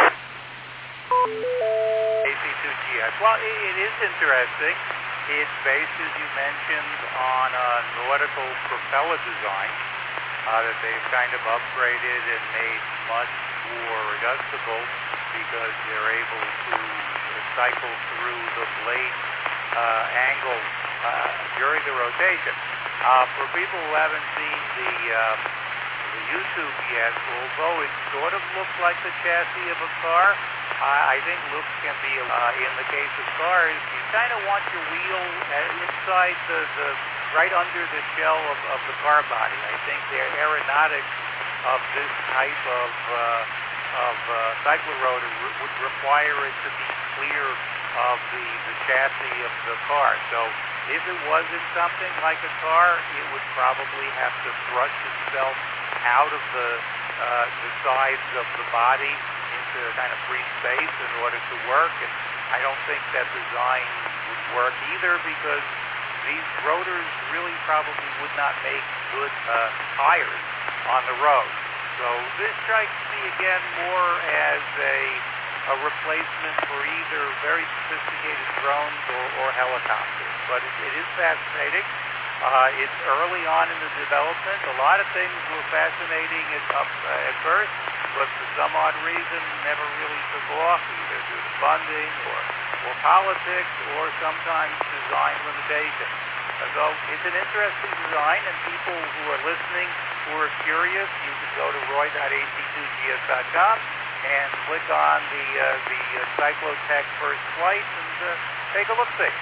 AC2GS. Well, it is interesting. It's based, as you mentioned, on a nautical propeller design that they've kind of upgraded and made much more adjustable because they're able to cycle through the blade angle during the rotation. For people who haven't seen the YouTube yet, although it sort of looks like the chassis of a car, I think looks can be, in the case of cars, you kind of want your wheel inside the right under the shell of the car body. I think the aeronautics of this type of cyclorotor would require it to be clear of the chassis of the car. So if it wasn't something like a car, it would probably have to thrust itself out of the sides of the body into kind of free space in order to work. And I don't think that design would work either, because these rotors really probably would not make good tires on the road. So this strikes me again more as a replacement for either very sophisticated drones or helicopters. But it is fascinating. It's early on in the development. A lot of things were fascinating at first, but for some odd reason never really took off, either due to funding or politics or sometimes design limitations. So it's an interesting design, and people who are listening who are curious, you can go to roy.ac2gs.com and click on the Cyclotech First Flight and take a look-see.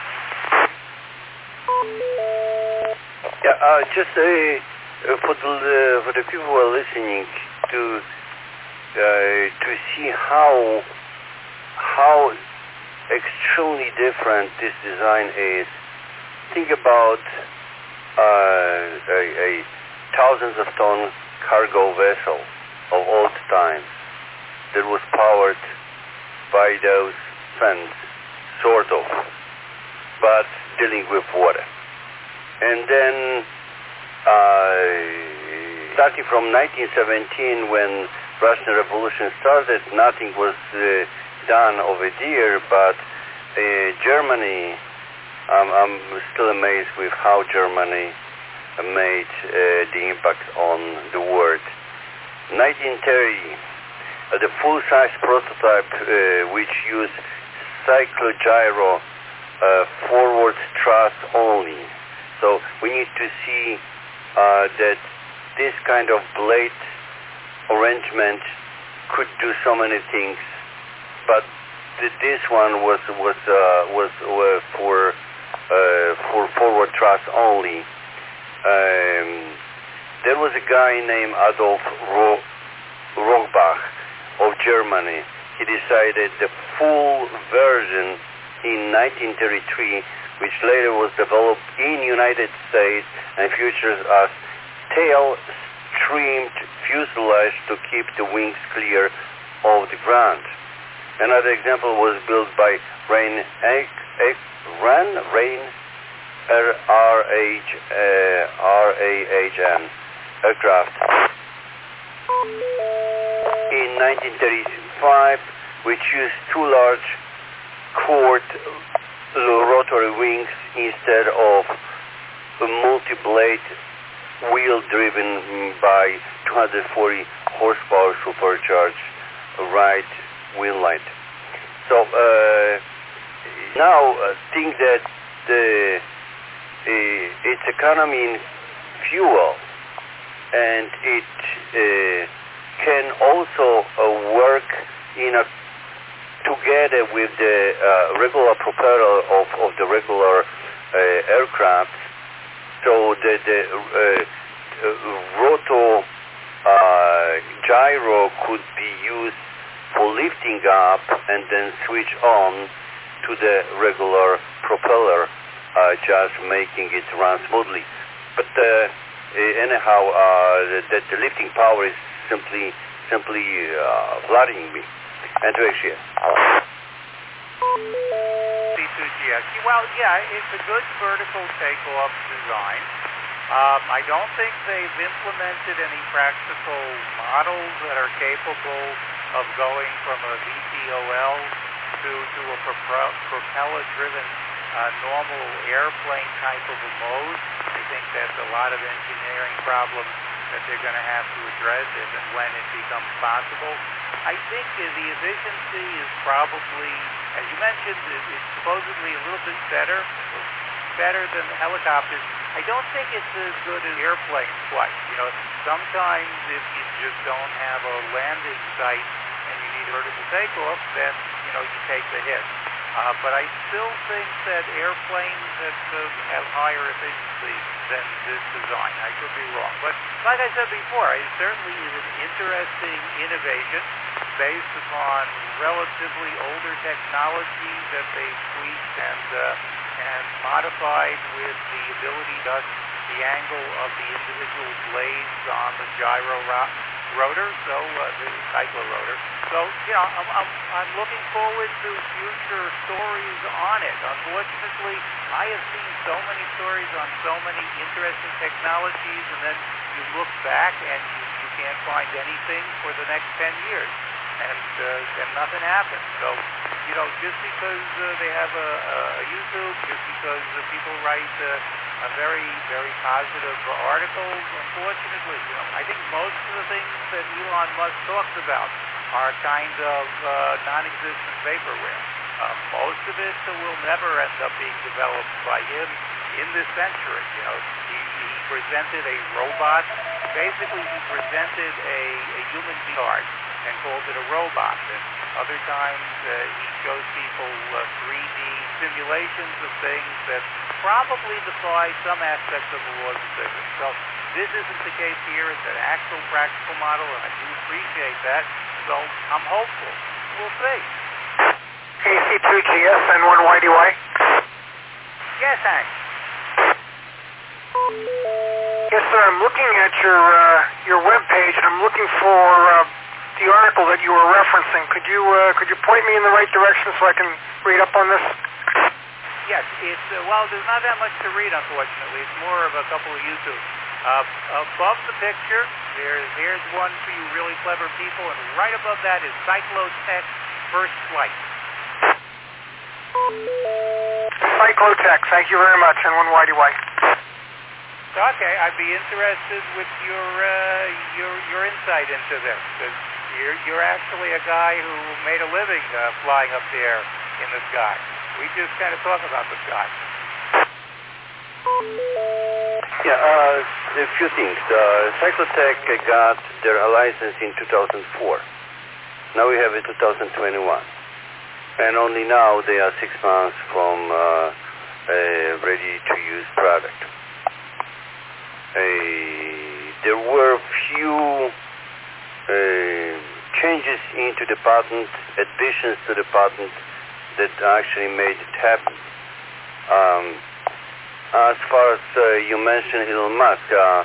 Yeah, just for the people who are listening to see how extremely different this design is. Think about a thousands of ton cargo vessel of old times that was powered by those fans, sort of, but dealing with water. And then starting from 1917, when Russian Revolution started, nothing was done over there, but Germany, I'm still amazed with how Germany made the impact on the world. 1930, the full-size prototype which used cyclogyro forward thrust only. So we need to see that this kind of blade arrangement could do so many things, but this one was for forward thrust only. There was a guy named Adolf Rohrbach of Germany. He decided the full version in 1933, which later was developed in United States and features a tail-streamed fuselage to keep the wings clear of the ground. Another example was built by Rain RAHN aircraft. In 1935, which used two large quart rotary wings instead of a multi-blade wheel driven by 240 horsepower supercharged right wheel light. So now think that its economy in fuel, and it can also work in a together with the regular propeller of the regular aircraft, so that the roto gyro could be used for lifting up and then switch on to the regular propeller, just making it run smoothly. But anyhow, the lifting power is simply flattering me. And to actually. C2GS. Well, yeah, it's a good vertical takeoff design. I don't think they've implemented any practical models that are capable of going from a VTOL to a propeller-driven normal airplane type of a mode. I think that's a lot of engineering problems that they're going to have to address if and when it becomes possible. I think the efficiency is probably, as you mentioned, it's supposedly a little bit better than the helicopters. I don't think it's as good as airplane flight. You know, sometimes if you just don't have a landing site and you need a vertical takeoff, then, you know, you take the hit. But I still think that airplanes have higher efficiency than this design. I could be wrong. But like I said before, it certainly is an interesting innovation based upon relatively older technology that they've tweaked and modified with the ability to adjust the angle of the individual blades on the gyro rotor, so the cyclorotor. So, you know, I'm looking forward to future stories on it. Unfortunately, I have seen so many stories on so many interesting technologies, and then you look back and you can't find anything for the next 10 years, and nothing happens. So, you know, just because they have a YouTube, just because people write very, very positive articles, unfortunately, you know, I think most of the things that Elon Musk talks about are kind of non-existent vaporware. Most of it will never end up being developed by him in this century. You know, he presented a robot. Basically, he presented a human card and called it a robot. And other times, he shows people 3D simulations of things that probably defy some aspects of the laws of physics. So this isn't the case here. It's an actual practical model, and I do appreciate that. So I'm hopeful. We'll see. AC2GS and 1YDY? Yes, Hank. Yes, sir. I'm looking at your web page, and I'm looking for the article that you were referencing. Could you point me in the right direction so I can read up on this? Yes, it's well, there's not that much to read, unfortunately. It's more of a couple of YouTube. Above the picture, here's one for you really clever people, and right above that is Cyclotech First Flight. Cyclotech, thank you very much, and 1YDY. Okay, I'd be interested with your insight into this, because you're actually a guy who made a living flying up there in the sky. We just kind of talk about the sky. Yeah, a few things. Cyclotech got their license in 2004. Now we have it 2021. And only now they are 6 months from a ready-to-use product. There were few changes into the patent, additions to the patent that actually made it happen. As far as you mentioned Elon Musk,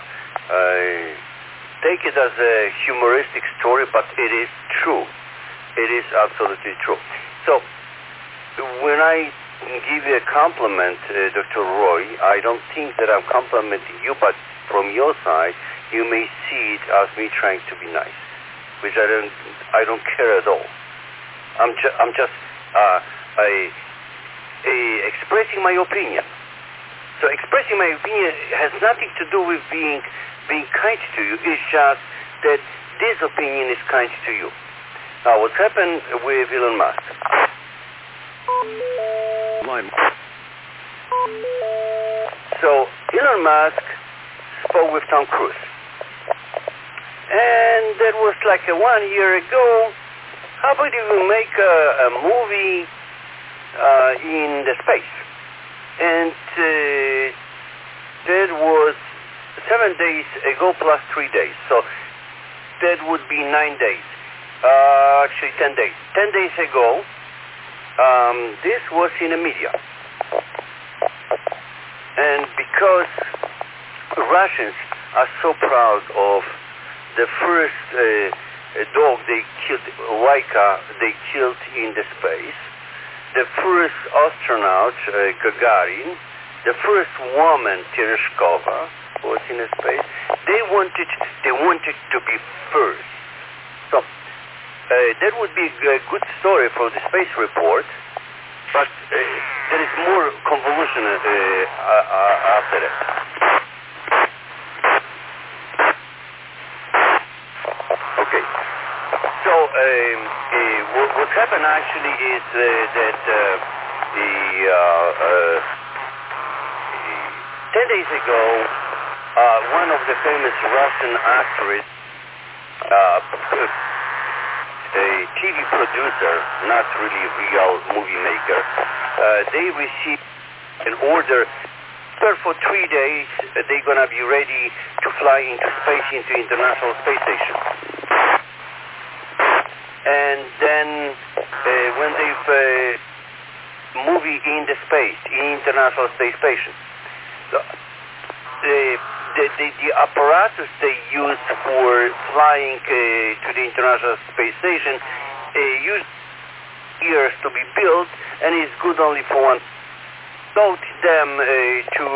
take it as a humoristic story, but it is true. It is absolutely true. So when I give you a compliment, Dr. Roy. I don't think that I'm complimenting you, but from your side, you may see it as me trying to be nice, which I don't care at all. I'm just expressing my opinion. So expressing my opinion has nothing to do with being kind to you. It's just that this opinion is kind to you. Now, what's happened with Elon Musk? So Elon Musk spoke with Tom Cruise, and that was like 1 year ago. How about if we make a movie in the space? And that was 7 days ago plus 3 days. So that would be 9 days. Actually 10 days. 10 days ago, this was in the media. And because Russians are so proud of the first dog they killed, Laika, they killed in the space, the first astronaut, Gagarin, the first woman, Tereshkova, was in the space. They wanted to be first. So that would be a good story for the space report, but there is more convolution after that. Okay. So what happened actually is that 10 days ago, one of the famous Russian actors, a TV producer, not really a real movie maker, they received an order. For 3 days, they're going to be ready to fly into space, into International Space Station. And then when they've movie in the space, in International Space Station, so, the apparatus they use for flying to the International Space Station used years to be built, and is good only for one. Told them to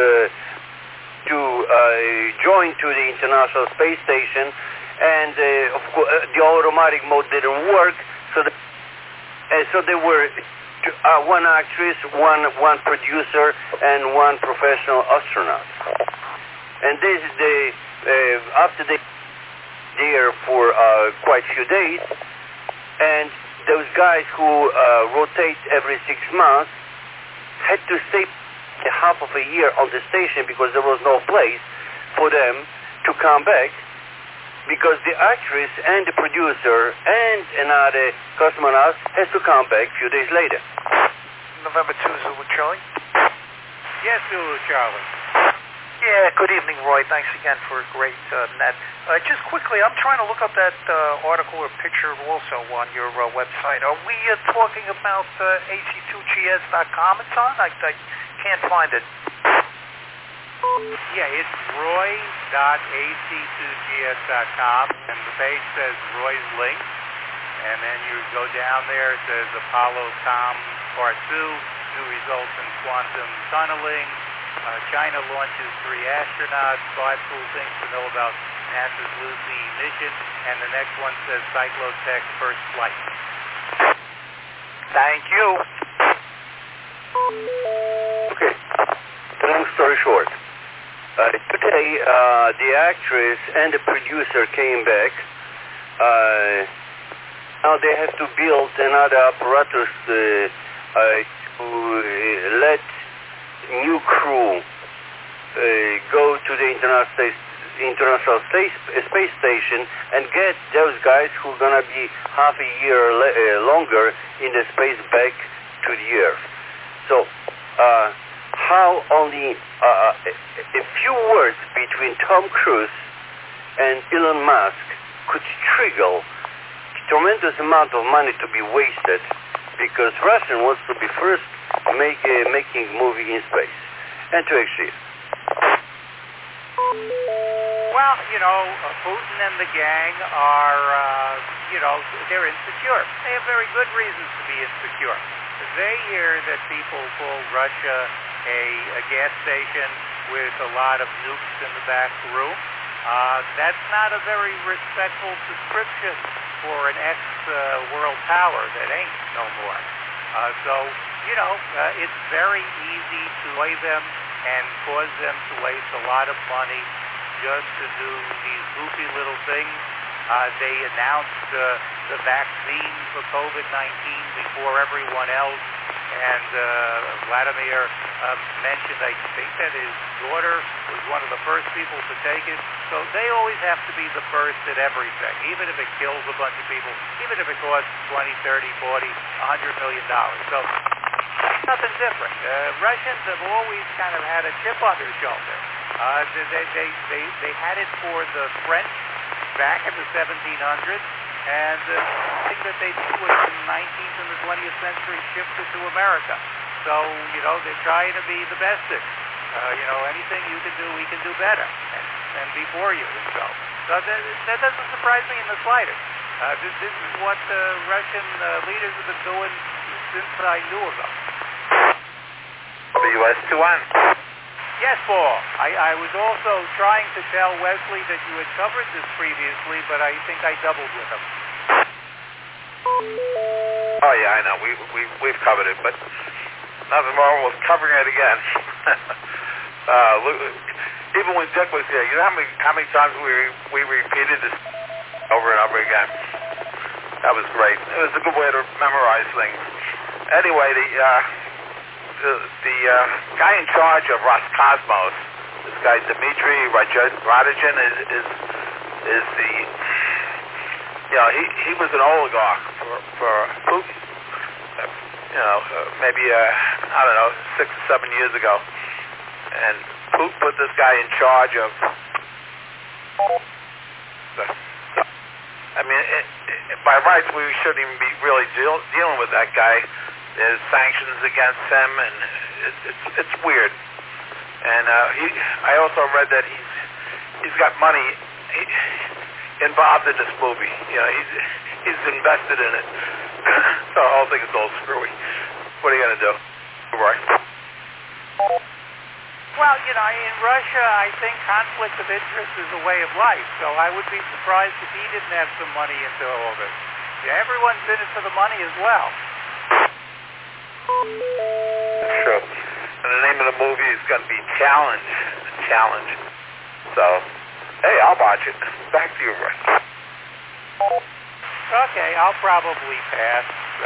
join to the International Space Station, and of course the automatic mode didn't work, so there were one actress, one producer, and one professional astronaut. And this after they there for quite a few days, and those guys who rotate every 6 months had to stay half of a year on the station because there was no place for them to come back, because the actress and the producer and another cosmonaut has to come back a few days later. November 2, Zulu Charlie. Yes, Zulu Charlie. Yeah, good evening, Roy. Thanks again for a great net. Just quickly, I'm trying to look up that article or picture also on your website. Are we talking about ac2gs.com it's on? I can't find it. Yeah, it's roy.ac2gs.com, and the page says Roy's Link, and then you go down there, it says Apollo Tom Part 2, new results in quantum tunneling. China launches 3 astronauts, 5 cool things to know about NASA's Lucy mission, and the next one says Cyclotech first flight. Thank you. Okay. Long story short, today the actress and the producer came back. Now they have to build another apparatus to let new crew go to the International Space Station and get those guys who are going to be half a year longer in the space back to the Earth. So how only a few words between Tom Cruise and Elon Musk could trigger a tremendous amount of money to be wasted, because Russia wants to be first making movie in space and to achieve. Well, Putin and the gang are, they're insecure. They have very good reasons to be insecure. they hear that people call Russia a gas station with a lot of nukes in the back room. That's not a very respectful description for an ex-world power that ain't no more. So, it's very easy to play them and cause them to waste a lot of money just to do these goofy little things. They announced the vaccine for COVID-19 before everyone else, and Vladimir mentioned, I think, that his daughter was one of the first people to take it. So they always have to be the first at everything, even if it kills a bunch of people, even if it costs $20, $30, $40, $100 million. So nothing different. Russians have always kind of had a chip on their shoulder. They had it for the French back in the 1700s, and the thing that they did was in the 19th and the 20th century shifted to America. So, they're trying to be the best at it. Anything you can do, we can do better, and before you. So that doesn't surprise me in the slightest. This is what the Russian leaders have been doing since I knew of them. WS21. Yes, Paul. I was also trying to tell Wesley that you had covered this previously, but I think I doubled with him. Oh yeah, I know. We've covered it, but nothing wrong with covering it again. Even when Dick was here, you know how many times we repeated this over and over again. That was great. It was a good way to memorize things. Anyway, the guy in charge of Roscosmos, this guy Dmitry Rogozin, is the he was an oligarch for Putin. Maybe I don't know, 6 or 7 years ago, and Putin put this guy in charge of. By rights, we shouldn't even be really dealing with that guy. There's sanctions against him, and it's weird. And I also read that he's got money involved in this movie. He's invested in it. So the whole thing is all screwy. What are you gonna do? Right. Well, in Russia, I think conflict of interest is a way of life. So I would be surprised if he didn't have some money into all this. Yeah, everyone's in it for the money as well. Sure. And the name of the movie is going to be Challenge. So, hey, I'll watch it. Back to you, Roy. Okay, I'll probably pass.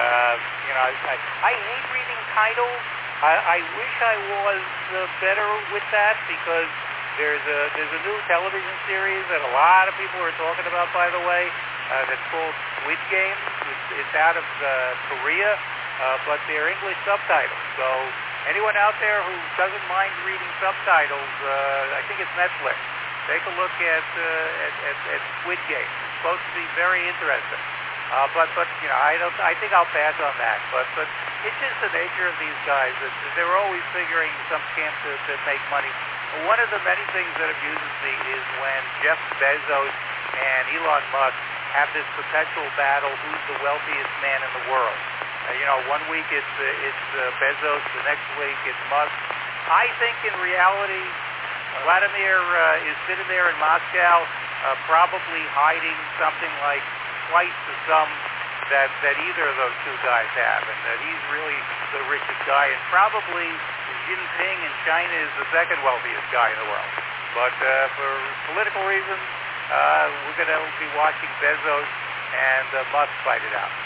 I hate reading titles. I wish I was better with that, because there's a new television series that a lot of people are talking about, by the way, that's called Squid Game. It's out of Korea, but they're English subtitles. So anyone out there who doesn't mind reading subtitles, I think it's Netflix. Take a look at Squid Game. It's supposed to be very interesting. But I think I'll pass on that. But it's just the nature of these guys that they're always figuring some camp to make money. One of the many things that amuses me is when Jeff Bezos and Elon Musk have this perpetual battle: who's the wealthiest man in the world? 1 week it's Bezos, the next week it's Musk. I think in reality, Vladimir is sitting there in Moscow, probably hiding something like twice the sum that either of those two guys have, and that he's really the richest guy, and probably Xi Jinping in China is the second wealthiest guy in the world. But for political reasons, we're going to be watching Bezos and Musk fight it out.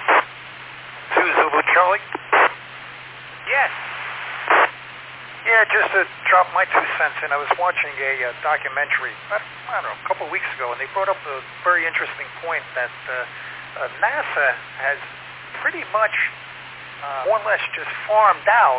Zulu Charlie? Yes. Yeah, just to drop my 2 cents in, I was watching a documentary, I don't know, a couple of weeks ago, and they brought up a very interesting point that NASA has pretty much more or less just farmed out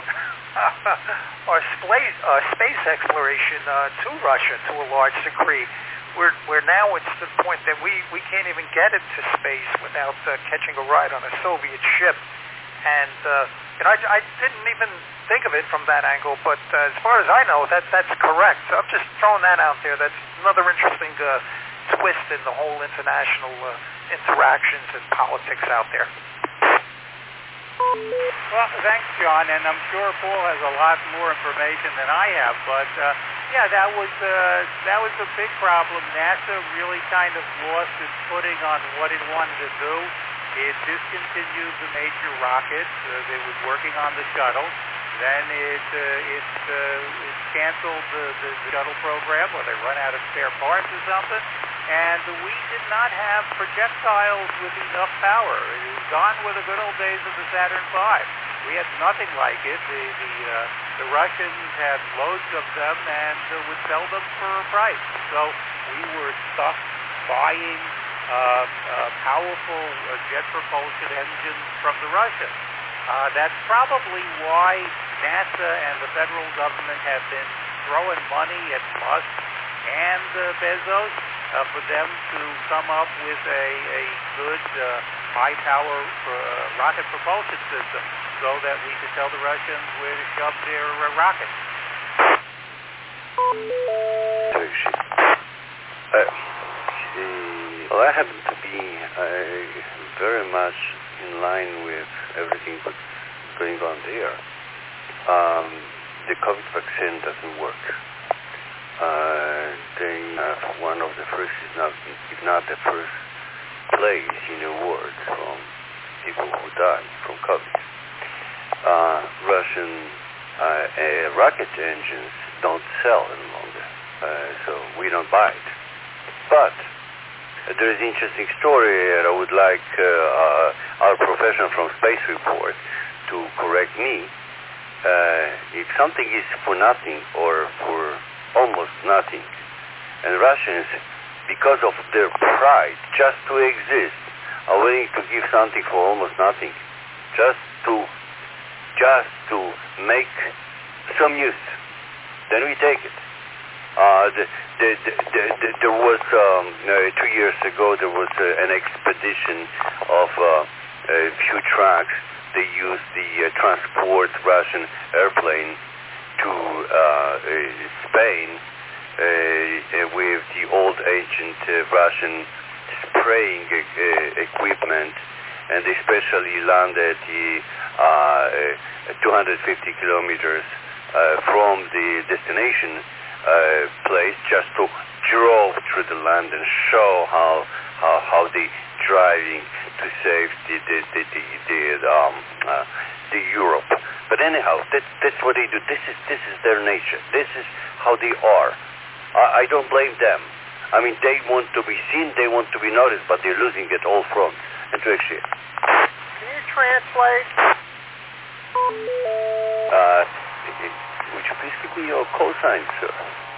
our space exploration to Russia to a large degree. We're now it's to the point that we can't even get into space without catching a ride on a Soviet ship. And I didn't even think of it from that angle, but as far as I know, that's correct. So I'm just throwing that out there. That's another interesting twist in the whole international interactions and politics out there. Well, thanks, John, and I'm sure Paul has a lot more information than I have, but yeah, that was a big problem. NASA really kind of lost its footing on what it wanted to do. It discontinued the major rockets. It was working on the shuttle. Then it canceled the shuttle program, or they run out of spare parts or something. And we did not have projectiles with enough power. It was gone with the good old days of the Saturn V. We had nothing like it. The Russians had loads of them and would sell them for a price. So we were stuck buying powerful jet propulsion engines from the Russians. That's probably why NASA and the federal government have been throwing money at Musk and Bezos for them to come up with a good high-power rocket propulsion system so that we could tell the Russians where to shove their rockets. Well, I happen to be very much in line with everything that's going on there. The COVID vaccine doesn't work. They have one of the first, if not the first place in the world from people who died from COVID. Russian rocket engines don't sell any longer, so we don't buy it. But there is an interesting story, and I would like our professional from Space Report to correct me. If something is for nothing or for almost nothing, and Russians, because of their pride, just to exist, are willing to give something for almost nothing, just to make some use, then we take it. There was 2 years ago. There was an expedition of a few trucks. They used the transport Russian airplane to Spain with the old ancient Russian spraying equipment, and they especially landed 250 kilometers from the destination place, just to drove through the land and show how they driving to save the Europe. But anyhow, that's what they do. This is their nature. This is how they are. I don't blame them. I mean, they want to be seen, they want to be noticed, but they're losing at all fronts. And to actually. Can you translate? Would you please give me your call sign, sir?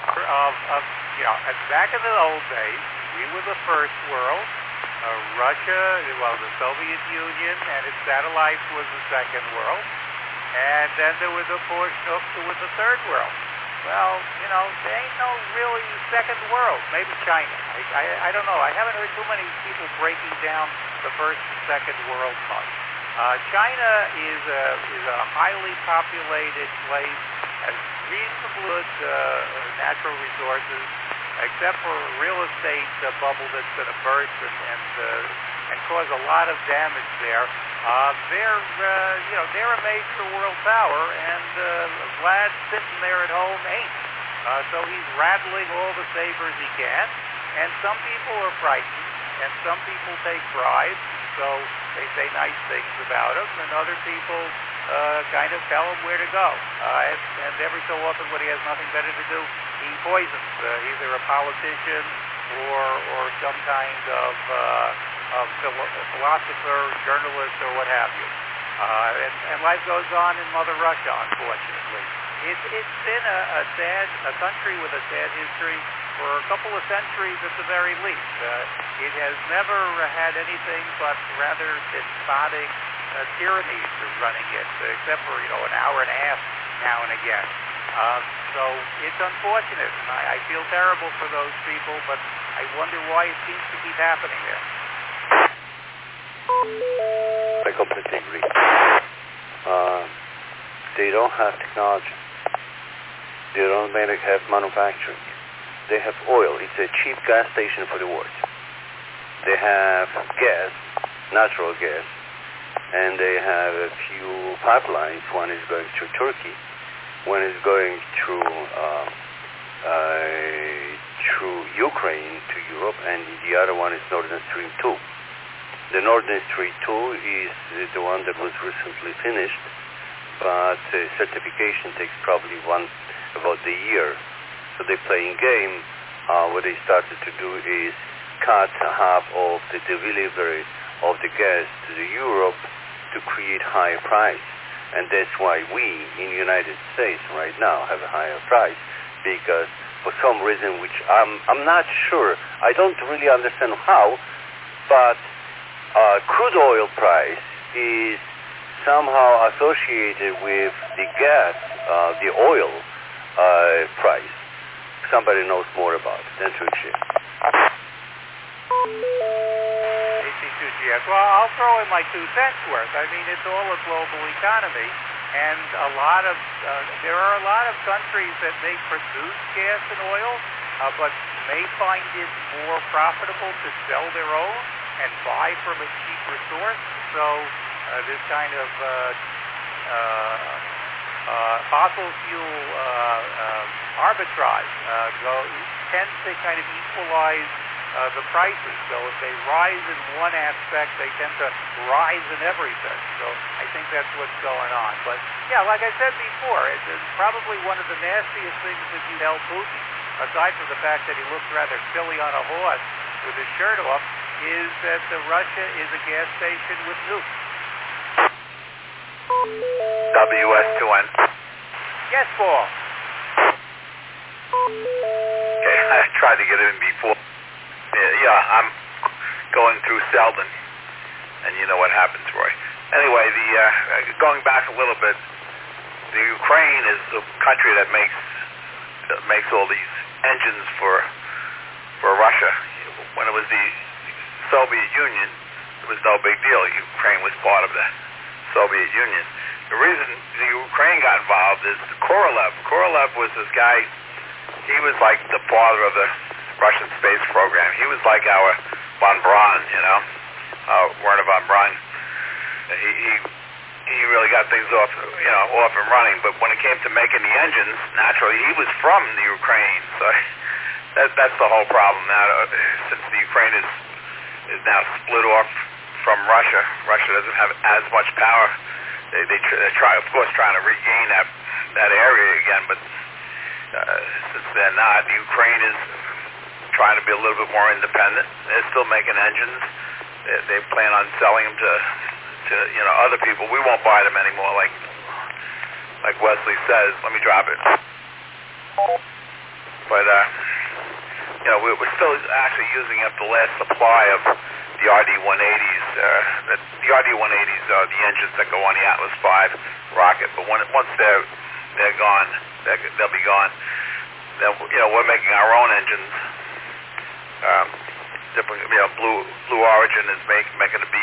Back in the old days, we were the first world. Russia, well, the Soviet Union and its satellites was the second world. And then there were the four schnooks who were the third world. Well, there ain't no really second world. Maybe China. I don't know. I haven't heard too many people breaking down the first and second world much. China is a highly populated place, has reasonably good natural resources, except for a real estate bubble that's going to burst and cause a lot of damage there. They're a major world power, and Vlad sitting there at home ain't. So he's rattling all the sabers he can, and some people are frightened, and some people take bribes, so they say nice things about him, and other people kind of tell him where to go. And every so often, when he has nothing better to do, he poisons either a politician or some kind of philosopher, journalist, or what have you. And life goes on in Mother Russia, unfortunately. It's been a country with a sad history for a couple of centuries at the very least. It has never had anything but rather despotic tyrannies running it, except for an hour and a half now and again. So it's unfortunate, and I feel terrible for those people, but I wonder why it seems to keep happening there. I completely agree. They don't have technology. They don't have manufacturing. They have oil. It's a cheap gas station for the world. They have gas, natural gas, and they have a few pipelines. One is going through Turkey, one is going through Ukraine to Europe, and the other one is Nord Stream 2. The Nord Stream 2 is the one that was recently finished, but certification takes probably about a year. So they're playing game. What they started to do is cut half of the delivery of the gas to the Europe to create higher price. And that's why we in the United States right now have a higher price, because for some reason which I'm not sure, I don't really understand how, but crude oil price is somehow associated with the gas, the oil price. Somebody knows more about it. That's what she is. AC2GS. Well, I'll throw in my 2 cents worth. I mean, it's all a global economy, and there are a lot of countries that may produce gas and oil, but may find it more profitable to sell their own and buy from a cheaper source. So this kind of fossil fuel arbitrage tends to kind of equalize the prices. So if they rise in one aspect, they tend to rise in everything. So I think that's what's going on. But yeah, like I said before, it's probably one of the nastiest things that you tell Putin, aside from the fact that he looks rather silly on a horse with his shirt off, is that Russia is a gas station with nukes. WS2N. Yes, Paul. Okay, I tried to get in before. Yeah, I'm going through Selden, and you know what happens, Roy. Anyway, going back a little bit, the Ukraine is the country that makes all these engines for Russia. When it was the Soviet Union, it was no big deal. Ukraine was part of the Soviet Union. The reason the Ukraine got involved is Korolev. Korolev was this guy. He was like the father of the Russian space program. He was like our von Braun, Werner von Braun. He really got things off and running. But when it came to making the engines, naturally he was from the Ukraine. So that's the whole problem now. Since the Ukraine is now split off from Russia, Russia doesn't have as much power. They're trying to regain that area again, but since they're not, the Ukraine is trying to be a little bit more independent. They're still making engines. They plan on selling them to other people. We won't buy them anymore, like Wesley says. Let me drop it. But we're still actually using up the last supply of the RD-180s. The RD-180s are the engines that go on the Atlas V rocket. But once they're gone, they'll be gone. Then we're making our own engines. Different, Blue Origin is making the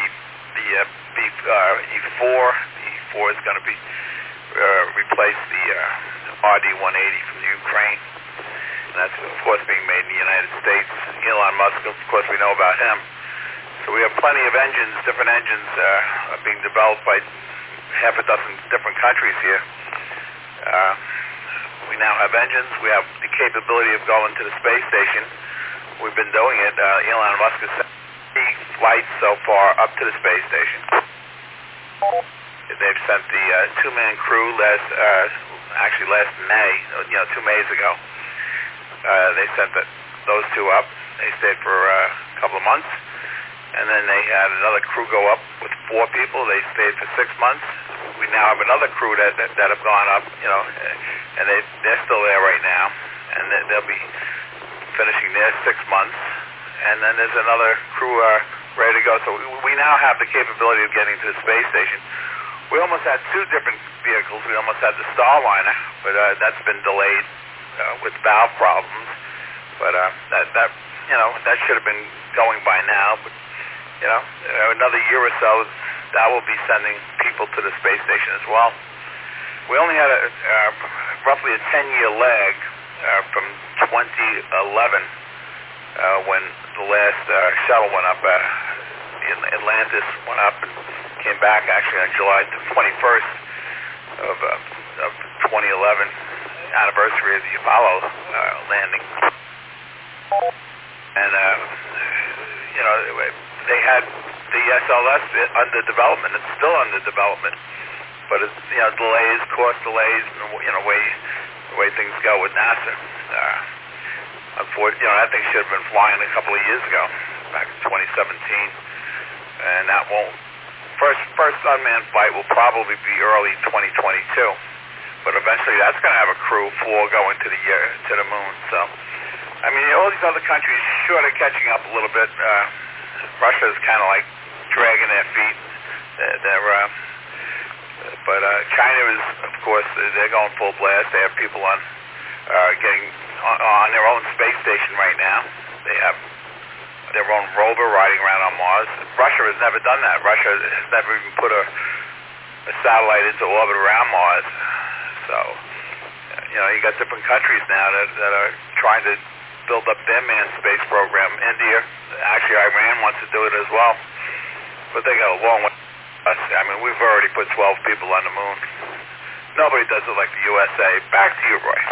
E4. The E4 is going to be replace the RD-180 from the Ukraine. And that's, of course, being made in the United States. Elon Musk, of course, we know about him. So we have plenty of engines. Different engines are being developed by half a dozen different countries here. We now have engines. We have the capability of going to the space station. We've been doing it. Elon Musk has sent 3 flights so far up to the space station. They've sent the 2-man crew last May, 2 Mays ago. They sent those 2 up. They stayed for a couple of months. And then they had another crew go up with 4 people. They stayed for 6 months. We now have another crew that have gone up, and they're still there right now. And they'll be finishing their 6 months. And then there's another crew ready to go. So we now have the capability of getting to the space station. We almost had 2 different vehicles. We almost had the Starliner, but that's been delayed with valve problems. But that should have been going by now. But another year or so, that will be sending people to the space station as well. We only had roughly a 10-year lag from 2011 when the last shuttle went up. Atlantis went up and came back actually on July 21st of 2011, anniversary of the Apollo landing. And, they had the SLS under development. It's still under development. But it's, delays, cost delays, and, the way things go with NASA. Unfortunately, that thing should have been flying a couple of years ago, back in 2017. And that won't. First unmanned flight will probably be early 2022. But eventually that's going to have a crew of 4 going to the moon. So, I mean, all these other countries sort of catching up a little bit. Russia's kind of like dragging their feet. But China is, of course, they're going full blast. They have people on getting on their own space station right now. They have their own rover riding around on Mars. Russia has never done that. Russia has never even put a satellite into orbit around Mars. So, you got different countries now that are trying to build up their manned space program. India, actually Iran wants to do it as well. But they got a long way to us. I mean, we've already put 12 people on the moon. Nobody does it like the USA. Back to you, Roy.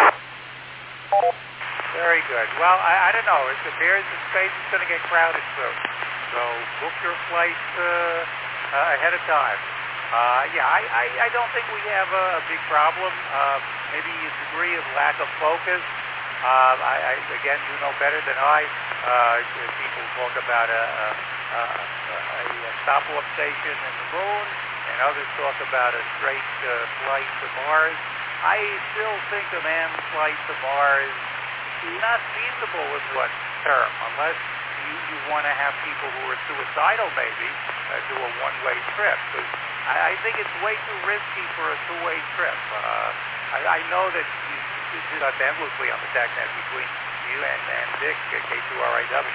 Very good. Well, I don't know. It appears the space is going to get crowded soon. So book your flights ahead of time. I don't think we have a big problem. Maybe a degree of lack of focus. Again, you know better than I. People talk about a stop-off station in the moon, and others talk about a straight flight to Mars. I still think a manned flight to Mars is not feasible in one term, unless you want to have people who are suicidal, maybe, do a one-way trip. Because I think it's way too risky for a two-way trip. I know that you did up endlessly on the TechNet between you and Dick at K2RIW.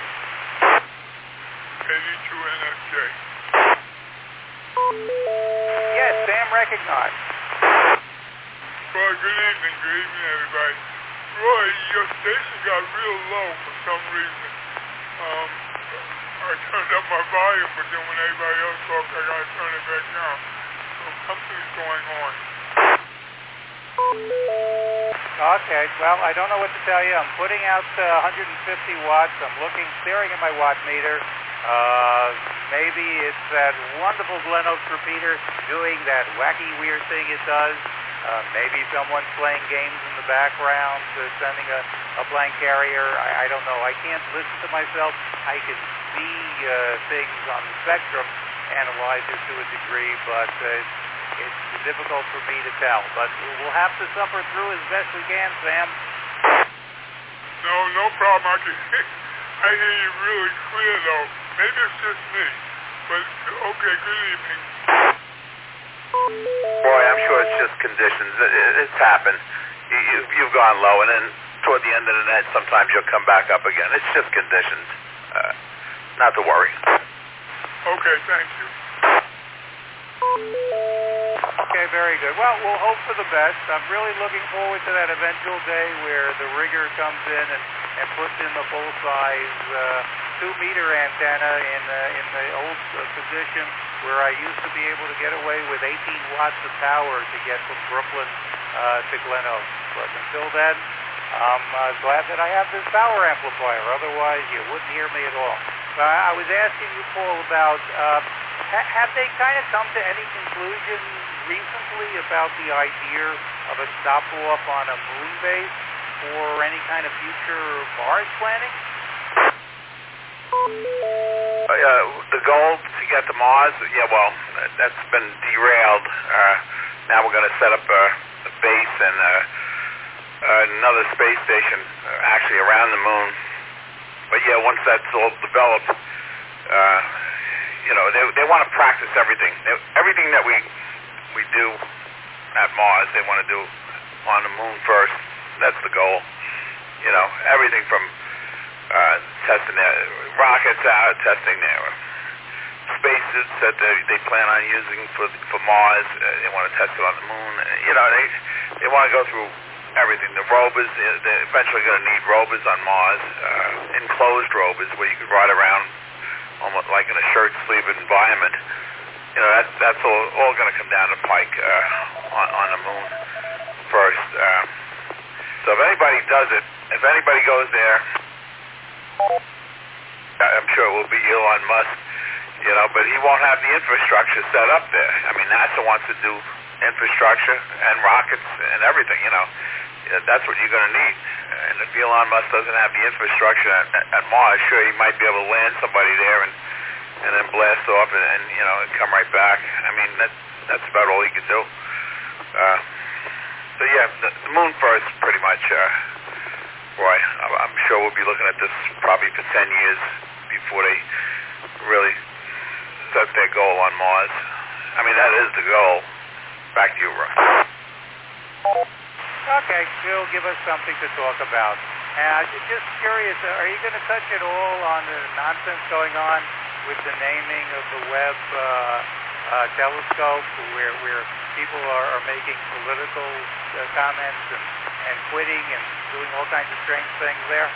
K2NSJ. Yes, Sam recognized. Well, good evening, everybody. Roy, your station got real low for some reason. I turned up my volume, but then when everybody else talks, I gotta turn it back down. So something's going on. Okay, well, I don't know what to tell you. I'm putting out 150 watts. I'm staring at my watt meter. Maybe it's that wonderful Glen Oaks repeater doing that wacky, weird thing it does. Maybe someone's playing games in the background, sending a blank carrier. I don't know. I can't listen to myself. I can see things on the spectrum, analyze it to a degree, but it's difficult for me to tell. But we'll have to suffer through as best we can, Sam. No problem. I hear you really clear, though. Maybe it's just me. But, okay, good evening. Boy, I'm sure it's just conditions. It's happened. You've gone low, and then toward the end of the night, sometimes you'll come back up again. It's just conditions. Not to worry. Okay, thank you. Okay, very good. Well, we'll hope for the best. I'm really looking forward to that eventual day where the rigger comes in and puts in the full-size 2-meter antenna in the old position where I used to be able to get away with 18 watts of power to get from Brooklyn to Glen Oaks. But until then, I'm glad that I have this power amplifier. Otherwise, you wouldn't hear me at all. I was asking you, Paul, about have they kind of come to any conclusion recently about the idea of a stop-off on a moon base for any kind of future Mars planning? The goal to get to Mars, that's been derailed. Now we're going to set up a base and another space station actually around the moon. But once that's all developed, they want to practice everything. Everything that we do at Mars, they want to do on the moon first. That's the goal. Everything from testing their rockets out, testing their spacesuits that they plan on using for Mars. They want to test it on the moon. They want to go through everything. The rovers, they're eventually going to need rovers on Mars, enclosed rovers where you could ride around almost like in a shirt sleeve environment. that's all going to come down the pike on the moon first. So if anybody does it, if anybody goes there, I'm sure it will be Elon Musk, but he won't have the infrastructure set up there. I mean, NASA wants to do infrastructure and rockets and everything, That's what you're going to need. And if Elon Musk doesn't have the infrastructure at Mars, sure, he might be able to land somebody there and then blast off and come right back. I mean, that's about all he can do. So yeah, the moon first, pretty much. Roy, I'm sure we'll be looking at this probably for 10 years before they really set their goal on Mars. I mean, that is the goal. Back to you, Roy. Okay, Phil, give us something to talk about. Just curious, are you going to touch at all on the nonsense going on with the naming of the Webb telescope, where people are making political comments and quitting and doing all kinds of strange things there?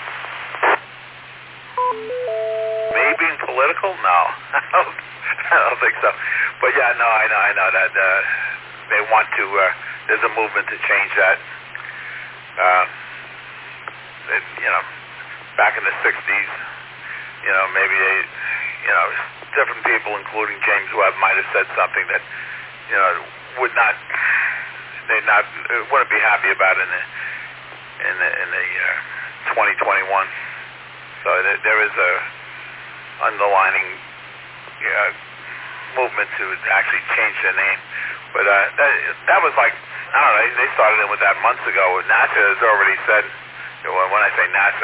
Maybe political? No, I don't think so. But yeah, no, I know that they want to. There's a movement to change that. Back in the 60s, maybe they, different people, including James Webb, might have said something that, wouldn't be happy about in the 2021. So there is a underlining movement to actually change their name. But that was like, I don't know, they started in with that months ago. NASA has already said, when I say NASA,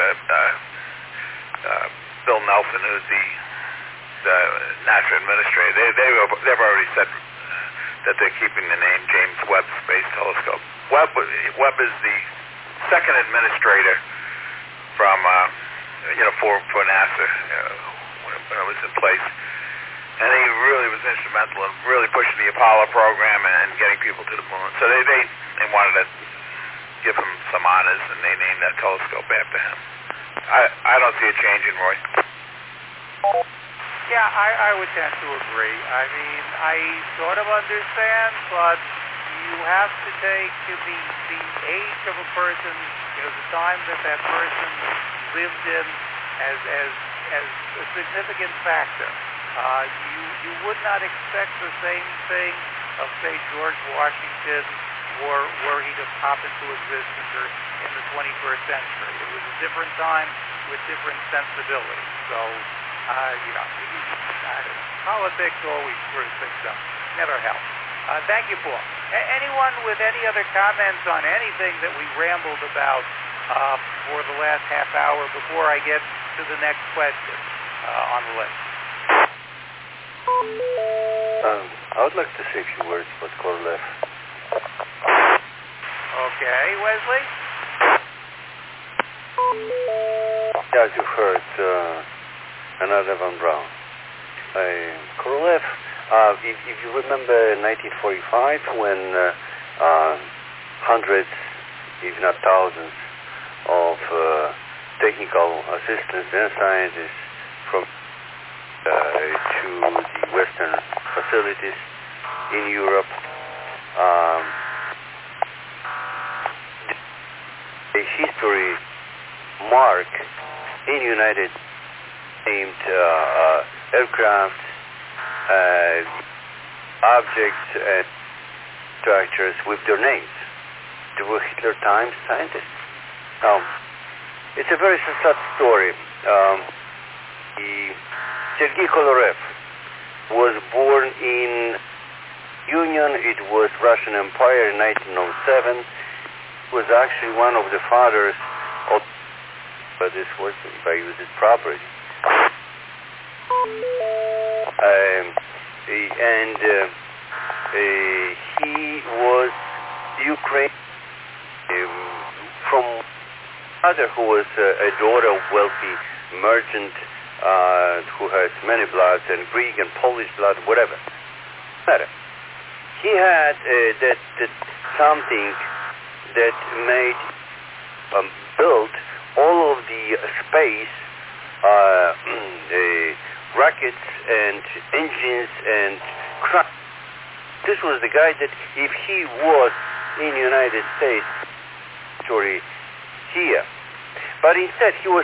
Bill Nelson, who's the NASA administrator, they've already said that they're keeping the name James Webb Space Telescope. Webb is the second administrator from for NASA when it was in place, and he really was instrumental in really pushing the Apollo program and getting people to the moon. So they wanted to give him some honors, and they named that telescope after him. I don't see it changing, Roy. Yeah, I would tend to agree. I mean, I sort of understand, but you have to take the age of a person, the time that person lived in as a significant factor. You would not expect the same thing of, say, George Washington, were he to pop into existence in the 21st century. It was a different time with different sensibilities. So, politics always screws things up. Never helps. Thank you, Paul. Anyone with any other comments on anything that we rambled about for the last half hour before I get to the next question on the list? I would like to say a few words about Korolev. Okay, Wesley? As you heard, another Von Braun. Korolev, if you remember 1945, when hundreds, if not thousands, of technical assistants and scientists from to the Western facilities in Europe, a history mark in United named aircraft, objects, and structures with their names. They were Hitler Times scientists. It's a very sad story. Sergei Korolev was born in Union. It was Russian Empire in 1907. Was actually one of the fathers of this word, if I use it properly. He was Ukraine from mother who was a daughter of wealthy merchant who has many bloods and Greek and Polish blood, whatever. He had that something that made built all of the space rockets and engines and crime. This was the guy that if he was in the United States, sorry, here, but instead he was